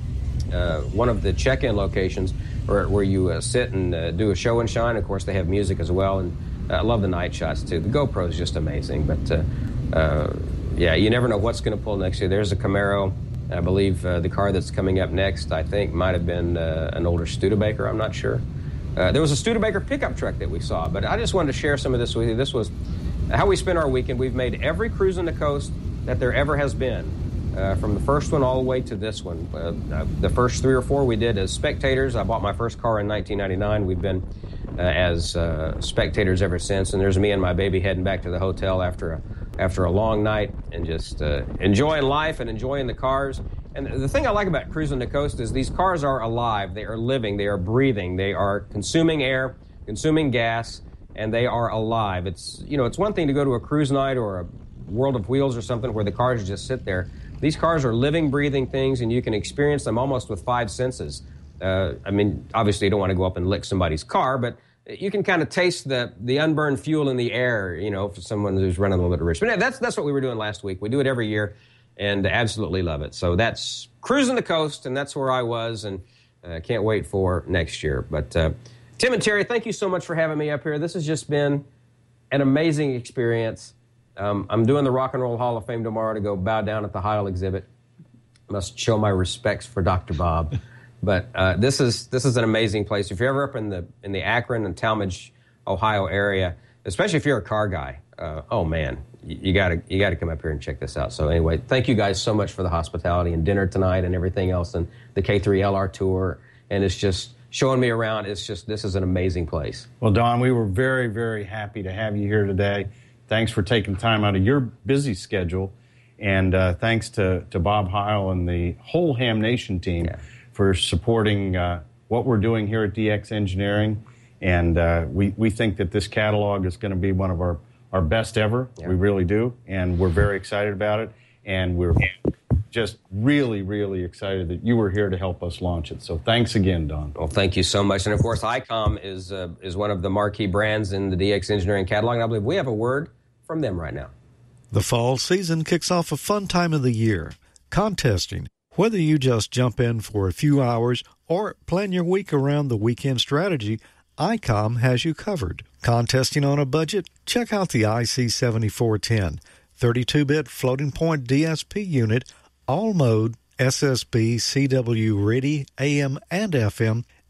uh, one of the check-in locations where, where you uh, sit and uh, do a show and shine. Of course, they have music as well. And I love the night shots, too. The GoPro is just amazing. But, uh, uh, yeah, you never know what's going to pull next year. There's a Camaro. I believe uh, the car that's coming up next, I think, might have been uh, an older Studebaker. I'm not sure. Uh, there was a Studebaker pickup truck that we saw. But I just wanted to share some of this with you. This was how we spent our weekend. We've made every cruise on the coast that there ever has been, uh, from the first one all the way to this one. Uh, the first three or four we did as spectators. I bought my first car in nineteen ninety-nine. We've been Uh, as uh, spectators ever since, and there's me and my baby heading back to the hotel after a, after a long night and just uh, enjoying life and enjoying the cars. And the thing I like about Cruising the Coast is these cars are alive, they are living, they are breathing, they are consuming air, consuming gas, and they are alive. It's, you know, it's one thing to go to a cruise night or a World of Wheels or something where the cars just sit there. These cars are living, breathing things, and you can experience them almost with five senses. Uh, I mean, obviously you don't want to go up and lick somebody's car, but you can kind of taste the the unburned fuel in the air, you know, for someone who's running a little bit of risk. But that's that's what we were doing last week. We do it every year and absolutely love it. So that's Cruising the Coast, and that's where I was, and I uh, can't wait for next year. But uh, Tim and Terry, thank you so much for having me up here. This has just been an amazing experience. Um, I'm doing the Rock and Roll Hall of Fame tomorrow to go bow down at the Heil exhibit. Must show my respects for Doctor Bob. But uh, this is this is an amazing place. If you're ever up in the in the Akron and Talmadge, Ohio area, especially if you're a car guy, uh, oh man, you, you gotta you gotta come up here and check this out. So anyway, thank you guys so much for the hospitality and dinner tonight and everything else, and the K three L R tour. And it's just showing me around. It's just this is an amazing place. Well, Don, we were very very happy to have you here today. Thanks for taking time out of your busy schedule, and uh, thanks to to Bob Heil and the whole Ham Nation team. Yeah. For supporting uh, what we're doing here at D X Engineering. And uh, we, we think that this catalog is going to be one of our, our best ever. Yeah. We really do. And we're very excited about it. And we're just really, really excited that you were here to help us launch it. So thanks again, Don. Well, thank you so much. And, of course, I COM is, uh, is one of the marquee brands in the D X Engineering catalog. And I believe we have a word from them right now. The fall season kicks off a fun time of the year, contesting. Whether you just jump in for a few hours or plan your week around the weekend strategy, I COM has you covered. Contesting on a budget? Check out the I C seventy-four ten, thirty-two bit floating point D S P unit, all mode, S S B, C W ready, A M and F M,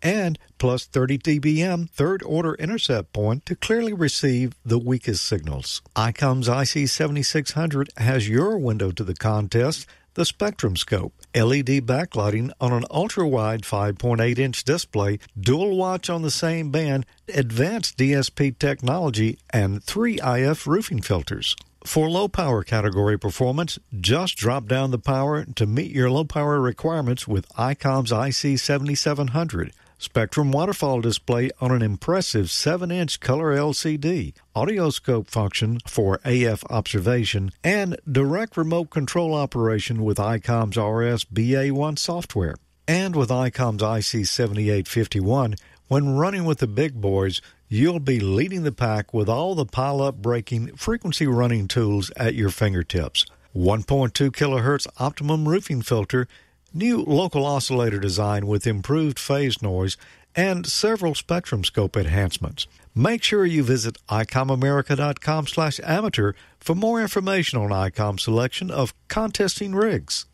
and plus thirty D B M third-order intercept point to clearly receive the weakest signals. ICOM's I C seventy-six hundred has your window to the contest, the Spectrum Scope, L E D backlighting on an ultra-wide five point eight inch display, dual watch on the same band, advanced D S P technology, and three I F roofing filters. For low-power category performance, just drop down the power to meet your low-power requirements with ICOM's I C seventy-seven hundred. Spectrum waterfall display on an impressive seven inch color L C D, audio scope function for A F observation, and direct remote control operation with ICOM's R S B A one software. And with ICOM's I C seventy-eight fifty-one, when running with the big boys, you'll be leading the pack with all the pile-up braking frequency running tools at your fingertips. one point two kilohertz optimum roofing filter, new local oscillator design with improved phase noise, and several Spectrum Scope enhancements. Make sure you visit icomamerica.com slash amateur for more information on ICOM's selection of contesting rigs.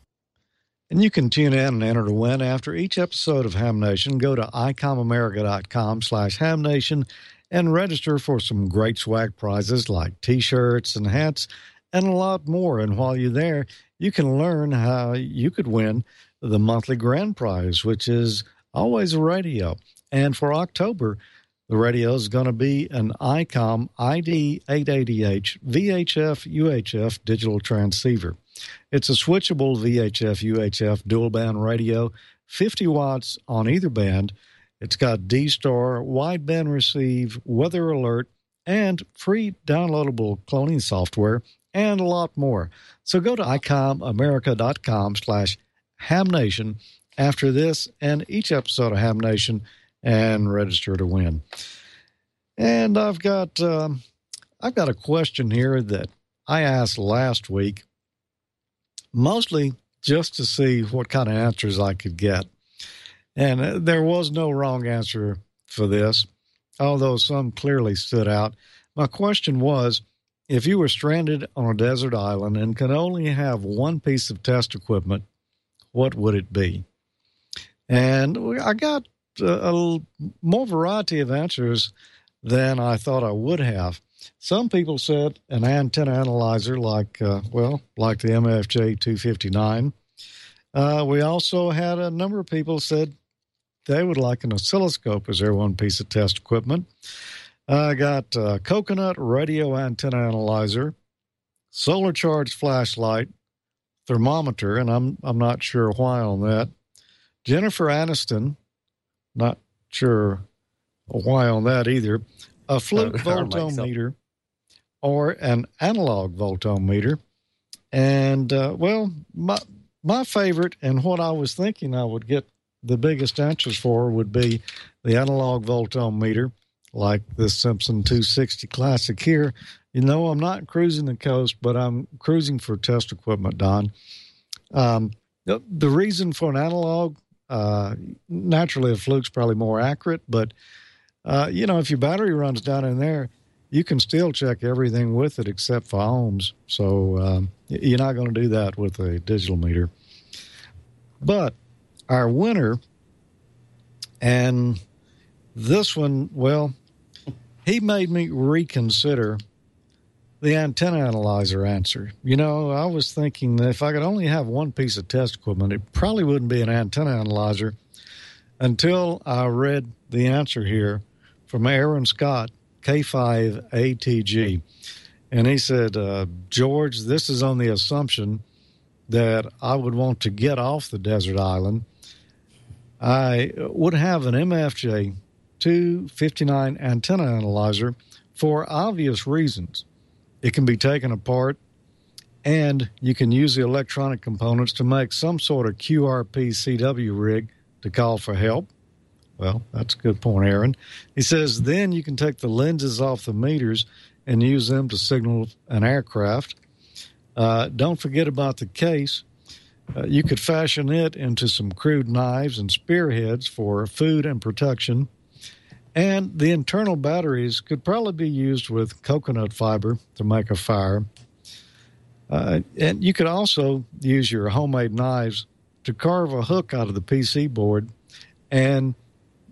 And you can tune in and enter to win after each episode of Ham Nation. Go to icomamerica.com slash hamnation and register for some great swag prizes like T-shirts and hats and a lot more. And while you're there, you can learn how you could win the monthly grand prize, which is always a radio. And for October, the radio is going to be an ICOM I D eight eighty H V H F U H F digital transceiver. It's a switchable V H F U H F dual band radio, fifty watts on either band. It's got D-Star, wideband receive, weather alert, and free downloadable cloning software, and a lot more. So go to icomamerica.com slash hamnation after this and each episode of Ham Nation and register to win. And I've got um, I've got a question here that I asked last week, mostly just to see what kind of answers I could get. And uh, there was no wrong answer for this, although some clearly stood out. My question was, if you were stranded on a desert island and could only have one piece of test equipment, what would it be? And I got a, a more variety of answers than I thought I would have. Some people said an antenna analyzer like, uh, well, like the M F J two fifty-nine. Uh, we also had a number of people said they would like an oscilloscope as their one piece of test equipment. I got a coconut radio antenna analyzer, solar charged flashlight, thermometer, and I'm I'm not sure why on that. Jennifer Aniston, not sure why on that either. A Fluke voltometer or an analog voltometer. And, uh, well, my, my favorite and what I was thinking I would get the biggest answers for would be the analog voltometer, like this Simpson two sixty Classic here. You know, I'm not cruising the coast, but I'm cruising for test equipment, Don. Um, the, the reason for an analog, uh, naturally a Fluke's probably more accurate, but, uh, you know, if your battery runs down in there, you can still check everything with it except for ohms. So um, you're not going to do that with a digital meter. But our winner, and this one, well, he made me reconsider the antenna analyzer answer. You know, I was thinking that if I could only have one piece of test equipment, it probably wouldn't be an antenna analyzer until I read the answer here from Aaron Scott, K five A T G. And he said, uh, George, this is on the assumption that I would want to get off the desert island. I would have an M F J two fifty-nine antenna analyzer for obvious reasons. It can be taken apart, and you can use the electronic components to make some sort of Q R P C W rig to call for help. Well, that's a good point, Aaron. He says then you can take the lenses off the meters and use them to signal an aircraft. Uh, don't forget about the case. Uh, you could fashion it into some crude knives and spearheads for food and protection. And the internal batteries could probably be used with coconut fiber to make a fire. Uh, and you could also use your homemade knives to carve a hook out of the P C board and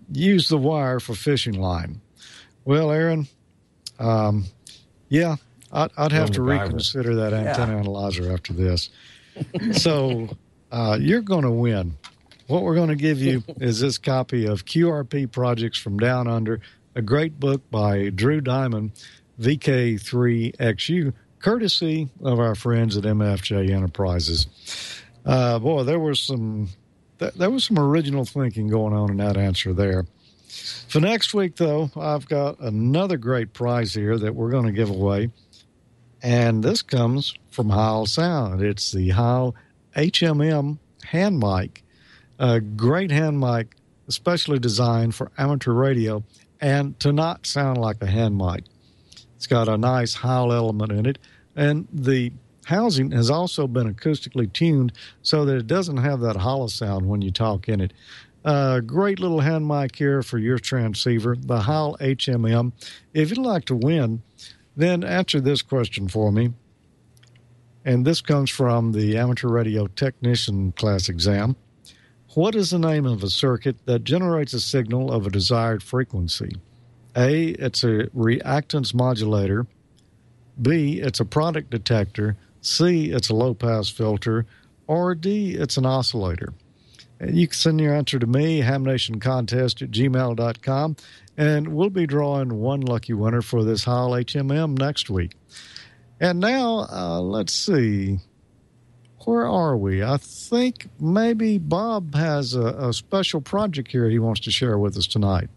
use the wire for fishing line. Well, Aaron, um, yeah, I'd, I'd have to reconsider that antenna yeah. analyzer after this. So uh, you're going to win. What we're going to give you is this copy of Q R P Projects from Down Under, a great book by Drew Diamond, V K three X U, courtesy of our friends at M F J Enterprises. Uh, boy, there was some th- there was some original thinking going on in that answer there. For next week, though, I've got another great prize here that we're going to give away, and this comes from Heil Sound. It's the Heil H M M hand mic, a great hand mic, especially designed for amateur radio and to not sound like a hand mic. It's got a nice Heil element in it, and the housing has also been acoustically tuned so that it doesn't have that hollow sound when you talk in it. A uh, great little hand mic here for your transceiver, the Heil H M M. If you'd like to win, then answer this question for me. And this comes from the Amateur Radio Technician Class exam. What is the name of a circuit that generates a signal of a desired frequency? A, it's a reactance modulator. B, it's a product detector. C, it's a low-pass filter. Or D, it's an oscillator. And you can send your answer to me, hamnationcontest at gmail dot com, and we'll be drawing one lucky winner for this Heil H M M next week. And now, uh, let's see. Where are we? I think maybe Bob has a, a special project here he wants to share with us tonight.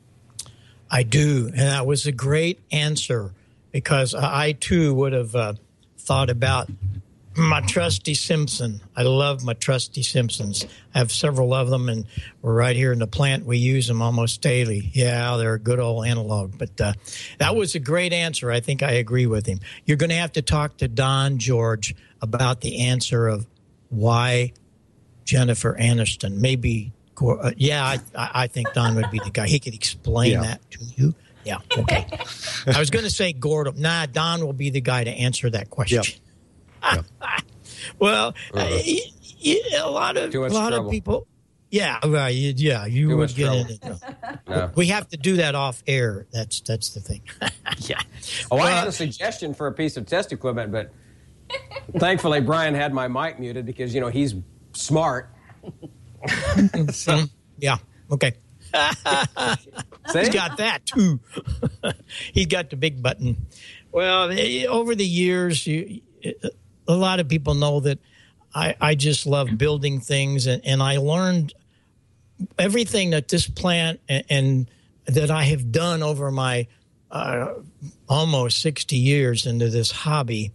I do, and that was a great answer because I, too, would have uh, thought about my trusty Simpson. I love my trusty Simpsons. I have several of them, and we're right here in the plant. We use them almost daily. Yeah, they're a good old analog. But uh, that was a great answer. I think I agree with him. You're going to have to talk to Don George about the answer of why Jennifer Aniston. Maybe, uh, yeah, I, I think Don would be the guy. He could explain yeah. that to you. Yeah, okay. I was going to say Gordon. Nah, Don will be the guy to answer that question. Yep. Yep. Well, uh, uh, a lot of a lot trouble. of people. Yeah, right. Yeah, you Too would get trouble. in it. No. We have to do that off air. That's that's the thing. yeah. Oh, well, I had a suggestion for a piece of test equipment, but thankfully Brian had my mic muted because you know he's smart. so, yeah. Okay. He's got that too. He's got the big button. Well, over the years, you. A lot of people know that I, I just love building things, and, and I learned everything that this plant and, and that I have done over my uh, almost sixty years into this hobby.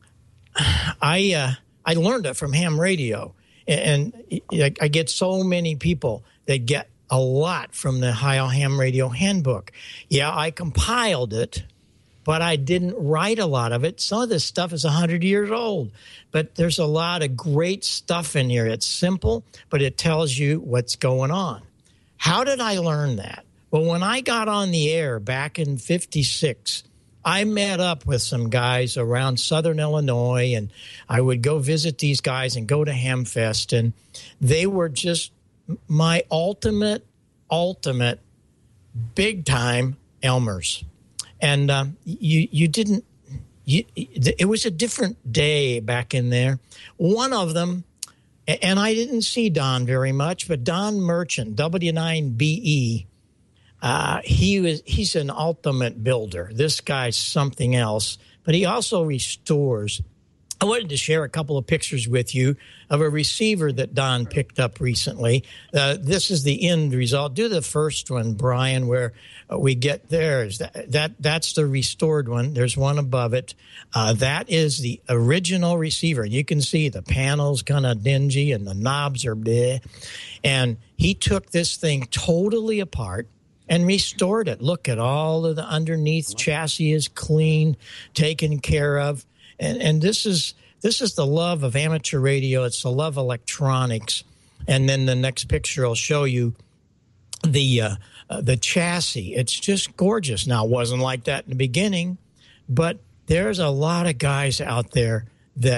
I uh, I learned it from ham radio, and, and I get so many people that get a lot from the Heil Ham Radio Handbook. Yeah, I compiled it, but I didn't write a lot of it. Some of this stuff is one hundred years old, but there's a lot of great stuff in here. It's simple, but it tells you what's going on. How did I learn that? Well, when I got on the air back in fifty-six, I met up with some guys around Southern Illinois, and I would go visit these guys and go to Hamfest, and they were just my ultimate, ultimate big-time Elmers. And um, you you didn't you, it was a different day back in there. One of them, and I didn't see Don very much, but Don Merchant, W nine B E, uh, he was he's an ultimate builder. This guy's something else, but he also restores. I wanted to share a couple of pictures with you of a receiver that Don picked up recently. Uh, this is the end result. Do the first one, Brian, where we get there. Is that, that that's the restored one. There's one above it. Uh, that is the original receiver. You can see the panel's kind of dingy and the knobs are bleh. And he took this thing totally apart and restored it. Look at all of the underneath chassis is clean, taken care of. And, and this is this is the love of amateur radio. It's the love of electronics. And then the next picture will show you the uh, uh, the chassis. It's just gorgeous. Now, it wasn't like that in the beginning, but there's a lot of guys out there that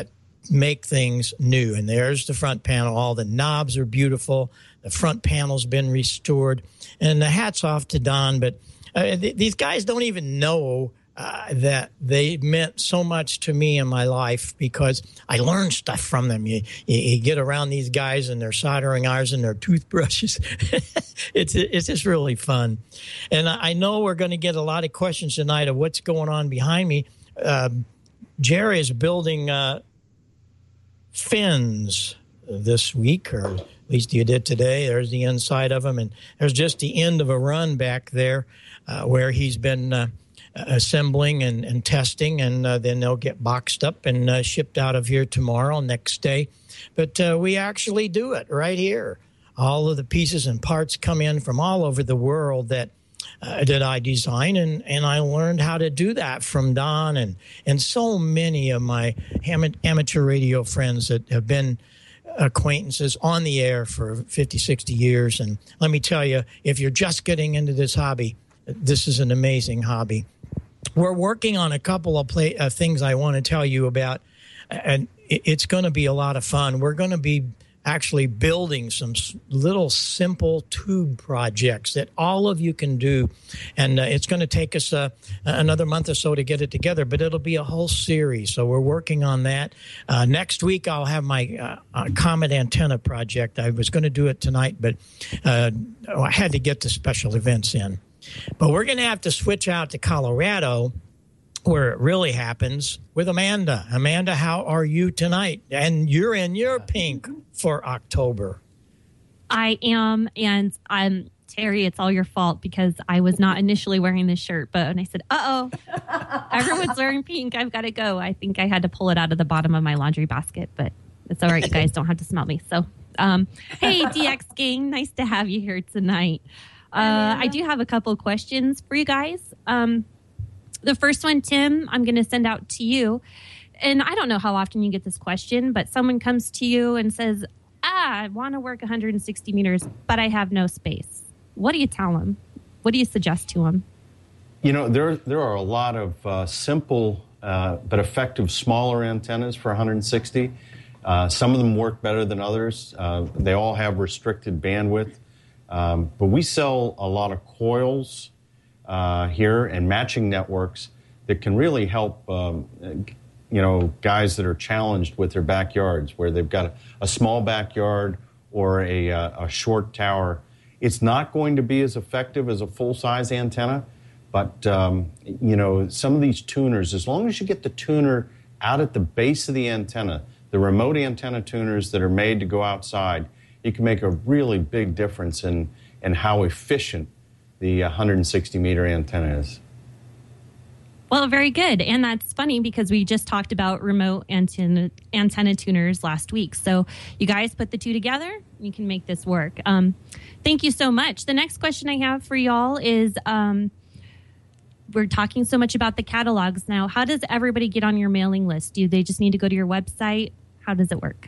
make things new. And there's the front panel. All the knobs are beautiful. The front panel's been restored. And the hats off to Don. But uh, th- these guys don't even know uh, that they meant so much to me in my life because I learned stuff from them. You, you, you get around these guys and their soldering irons and their toothbrushes. it's it's just really fun. And I know we're going to get a lot of questions tonight of what's going on behind me. Uh, Jerry is building uh, fins this week, or at least you did today. There's the inside of them, and there's just the end of a run back there uh, where he's been uh, assembling and, and testing, and uh, then they'll get boxed up and uh, shipped out of here tomorrow, next day. But uh, we actually do it right here. All of the pieces and parts come in from all over the world that Uh, that I design, and, and I learned how to do that from Don and, and so many of my ham- amateur radio friends that have been acquaintances on the air for fifty, sixty years. And let me tell you, if you're just getting into this hobby, this is an amazing hobby. We're working on a couple of play, uh, things I want to tell you about, and it, it's going to be a lot of fun. We're going to be actually building some little simple tube projects that all of you can do. And uh, it's going to take us uh, another month or so to get it together, but it'll be a whole series. So we're working on that. Uh, next week, I'll have my uh, uh, Comet Antenna project. I was going to do it tonight, but uh, I had to get the special events in. But we're going to have to switch out to Colorado, where it really happens, with Amanda. Amanda, how are you tonight? And you're in your pink for October. I am, and I'm Terry, it's all your fault because I was not initially wearing this shirt, but when I said, uh-oh, everyone's wearing pink, I've got to go. I think I had to pull it out of the bottom of my laundry basket, but it's all right. You guys don't have to smell me. So, um, hey, D X gang, nice to have you here tonight. Uh, I do have a couple of questions for you guys. Um, The first one, Tim, I'm going to send out to you. And I don't know how often you get this question, but someone comes to you and says, ah, I want to work one hundred sixty meters, but I have no space. What do you tell them? What do you suggest to them? You know, there, there are a lot of uh, simple uh, but effective smaller antennas for one hundred sixty. Uh, some of them work better than others. Uh, they all have restricted bandwidth. Um, but we sell a lot of coils Uh, here and matching networks that can really help, um, you know, guys that are challenged with their backyards, where they've got a, a small backyard or a, a, a short tower. It's not going to be as effective as a full-size antenna, but, um, you know, some of these tuners, as long as you get the tuner out at the base of the antenna, the remote antenna tuners that are made to go outside, you can make a really big difference in, in how efficient the one hundred sixty meter antenna is. Well, very good. And that's funny because we just talked about remote antenna, antenna tuners last week. So you guys put the two together, you can make this work. Um, thank you so much. The next question I have for y'all is, um, we're talking so much about the catalogs now. How does everybody get on your mailing list? Do they just need to go to your website? How does it work?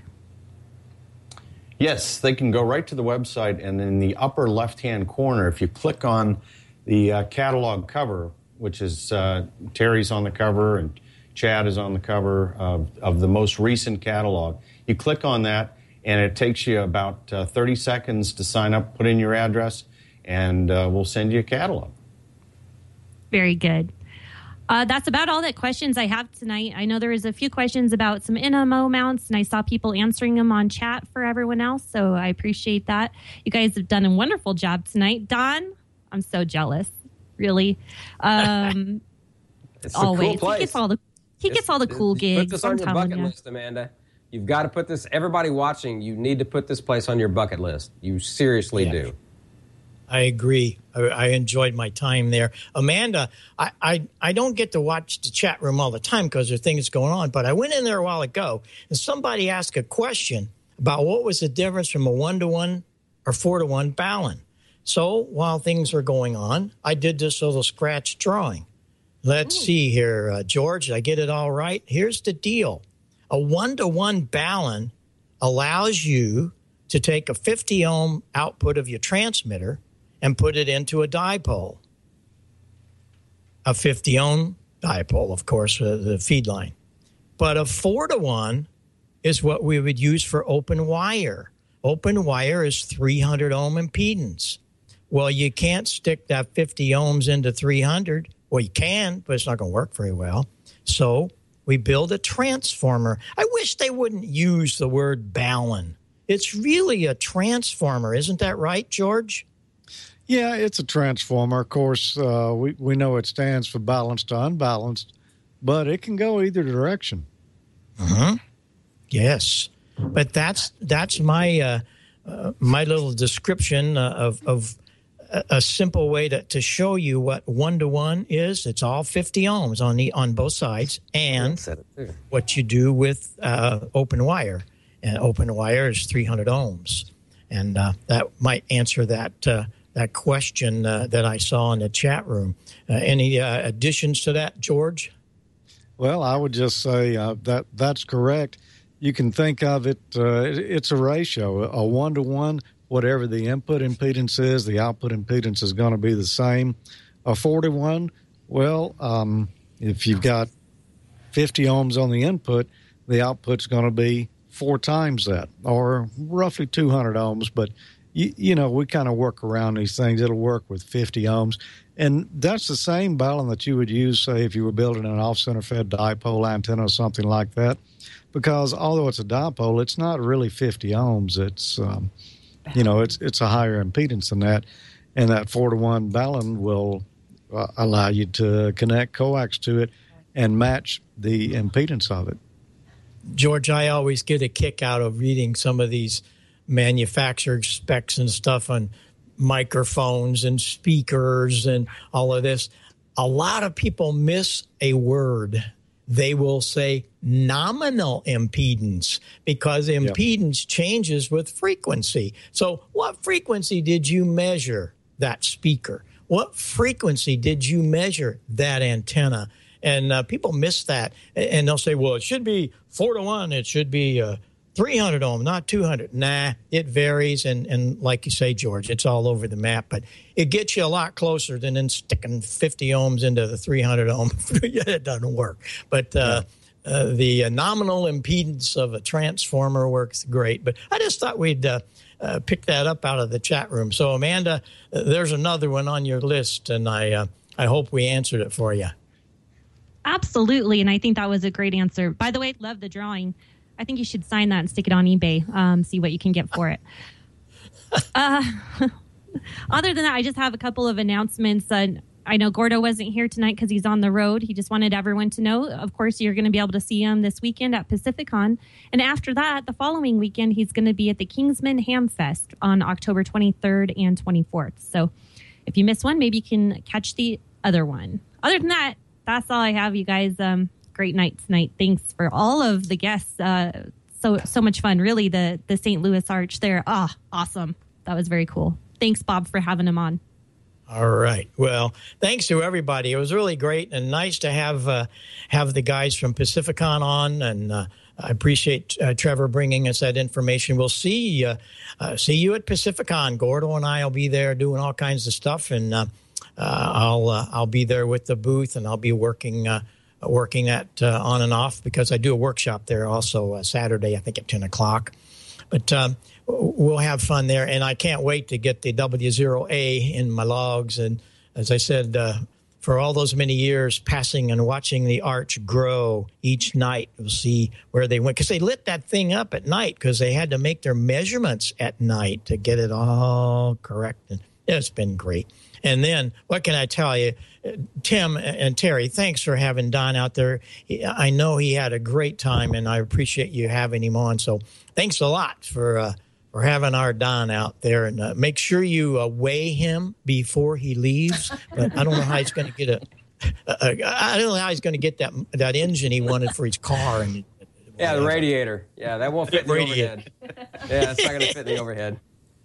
Yes, they can go right to the website, and in the upper left-hand corner, if you click on the uh, catalog cover, which is uh, Terry's on the cover and Chad is on the cover of, of the most recent catalog, you click on that, and it takes you about uh, thirty seconds to sign up, put in your address, and uh, we'll send you a catalog. Very good. Uh, that's about all that questions I have tonight. I know there was a few questions about some N M O mounts, and I saw people answering them on chat for everyone else, so I appreciate that. You guys have done a wonderful job tonight. Don, I'm so jealous, really. Um, it's always. a cool place. He gets all the, he gets all the cool gigs. Put this on I'm your bucket you. list, Amanda. You've got to put this, everybody watching, you need to put this place on your bucket list. You seriously Yeah. do. I agree. I, I enjoyed my time there. Amanda, I, I, I don't get to watch the chat room all the time because there are things going on, but I went in there a while ago and somebody asked a question about what was the difference from a one-to-one or four-to-one balun. So while things were going on, I did this little scratch drawing. Let's Ooh. see here, uh, George, did I get it all right? Here's the deal. A one-to-one balun allows you to take a fifty ohm output of your transmitter and put it into a dipole. A fifty ohm dipole, of course, uh, the feed line. But a four to one is what we would use for open wire. Open wire is three hundred ohm impedance. Well, you can't stick that fifty ohms into three hundred. Well, you can, but it's not going to work very well. So we build a transformer. I wish they wouldn't use the word balun. It's really a transformer. Isn't that right, George? Yeah, it's a transformer. Of course, uh, we, we know it stands for balanced to unbalanced, but it can go either direction. Uh-huh. Yes. But that's that's my uh, uh, my little description uh, of, of a, a simple way to, to show you what one-to-one is. It's all fifty ohms on the on both sides, and what you do with uh, open wire. And open wire is three hundred ohms. And uh, that might answer that uh, that question uh, that I saw in the chat room. Uh, any uh, additions to that, George? Well, I would just say uh, that that's correct. You can think of it, uh, it's a ratio, a one-to-one. Whatever the input impedance is, the output impedance is going to be the same. A four-to-one, well, um, if you've got fifty ohms on the input, the output's going to be four times that, or roughly two hundred ohms. But, you, you know, we kind of work around these things. It'll work with fifty ohms. And that's the same balun that you would use, say, if you were building an off-center fed dipole antenna or something like that. Because although it's a dipole, it's not really fifty ohms. It's, um, you know, it's it's a higher impedance than that. And that four to one balun will uh, allow you to connect coax to it and match the impedance of it. George, I always get a kick out of reading some of these manufacturer specs and stuff on microphones and speakers and all of this. A lot of people miss a word. They will say nominal impedance because impedance yep. changes with frequency. So what frequency did you measure that speaker? What frequency did you measure that antenna? And uh, people miss that. And they'll say, well, it should be four to one. It should be uh, three hundred ohm, not two hundred. Nah, it varies. And, and like you say, George, it's all over the map. But it gets you a lot closer than in sticking fifty ohms into the three hundred ohm. It doesn't work. But uh, yeah. uh, the uh, nominal impedance of a transformer works great. But I just thought we'd uh, uh, pick that up out of the chat room. So, Amanda, uh, there's another one on your list, and I uh, I hope we answered it for you. Absolutely, and I think that was a great answer. By the way, love the drawing. I think you should sign that and stick it on eBay, um, see what you can get for it. uh, other than that, I just have a couple of announcements. Uh, I know Gordo wasn't here tonight because he's on the road. He just wanted everyone to know, of course, you're going to be able to see him this weekend at Pacificon. And after that, the following weekend, he's going to be at the Kingsman Ham Fest on October twenty-third and twenty-fourth. So if you miss one, maybe you can catch the other one. Other than that, that's all I have, you guys. Um, great night tonight. Thanks for all of the guests. Uh, so so much fun. Really, the the Saint Louis Arch there. Ah, oh, awesome. That was very cool. Thanks, Bob, for having him on. All right. Well, thanks to everybody. It was really great and nice to have uh, have the guys from Pacificon on, and uh, I appreciate uh, Trevor bringing us that information. We'll see uh, uh, see you at Pacificon. Gordo and I will be there doing all kinds of stuff, and uh, uh, I'll uh, I'll be there with the booth, and I'll be working uh, working that uh, on and off because I do a workshop there also uh, Saturday, I think at ten o'clock. But um, we'll have fun there, and I can't wait to get the W zero A in my logs. And as I said, uh, for all those many years, passing and watching the arch grow each night, we'll see where they went. Because they lit that thing up at night because they had to make their measurements at night to get it all correct. And it's been great. And then, what can I tell you? Tim and Terry, thanks for having Don out there. I know he had a great time, and I appreciate you having him on. So thanks a lot for uh, for having our Don out there. And uh, make sure you uh, weigh him before he leaves. But I don't know how he's going to get a, a, a. I don't know how he's going to get that that engine he wanted for his car. And yeah, the radiator. Yeah, that won't fit in the overhead. Yeah, it's not going to fit in the overhead.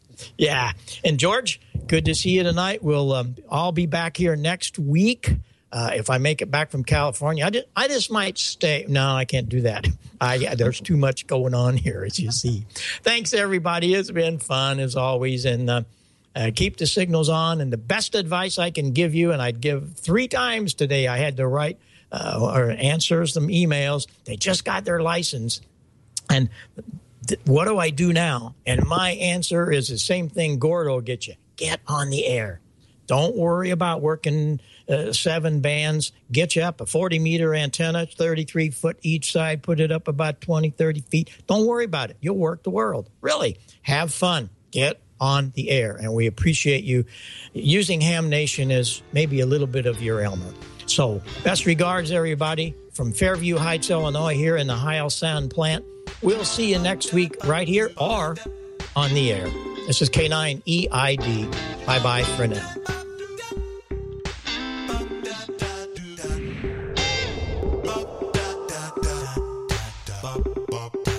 Yeah. And George, good to see you tonight. We'll um, all be back here next week. Uh, if I make it back from California, I just, I just might stay. No, I can't do that. I, there's too much going on here, as you see. Thanks, everybody. It's been fun, as always. And uh, uh, keep the signals on. And the best advice I can give you, and I'd give three times today, I had to write uh, or answer some emails. They just got their license. And th- what do I do now? And my answer is the same thing Gordo will get you. Get on the air. Don't worry about working uh, seven bands. Get you up a forty-meter antenna, thirty-three foot each side, put it up about twenty, thirty feet. Don't worry about it. You'll work the world. Really, have fun. Get on the air. And we appreciate you using Ham Nation as maybe a little bit of your element. So best regards, everybody, from Fairview Heights, Illinois, here in the Heil Sound plant. We'll see you next week right here or on the air. This is K nine E I D. Bye-bye for now. Bop, bop.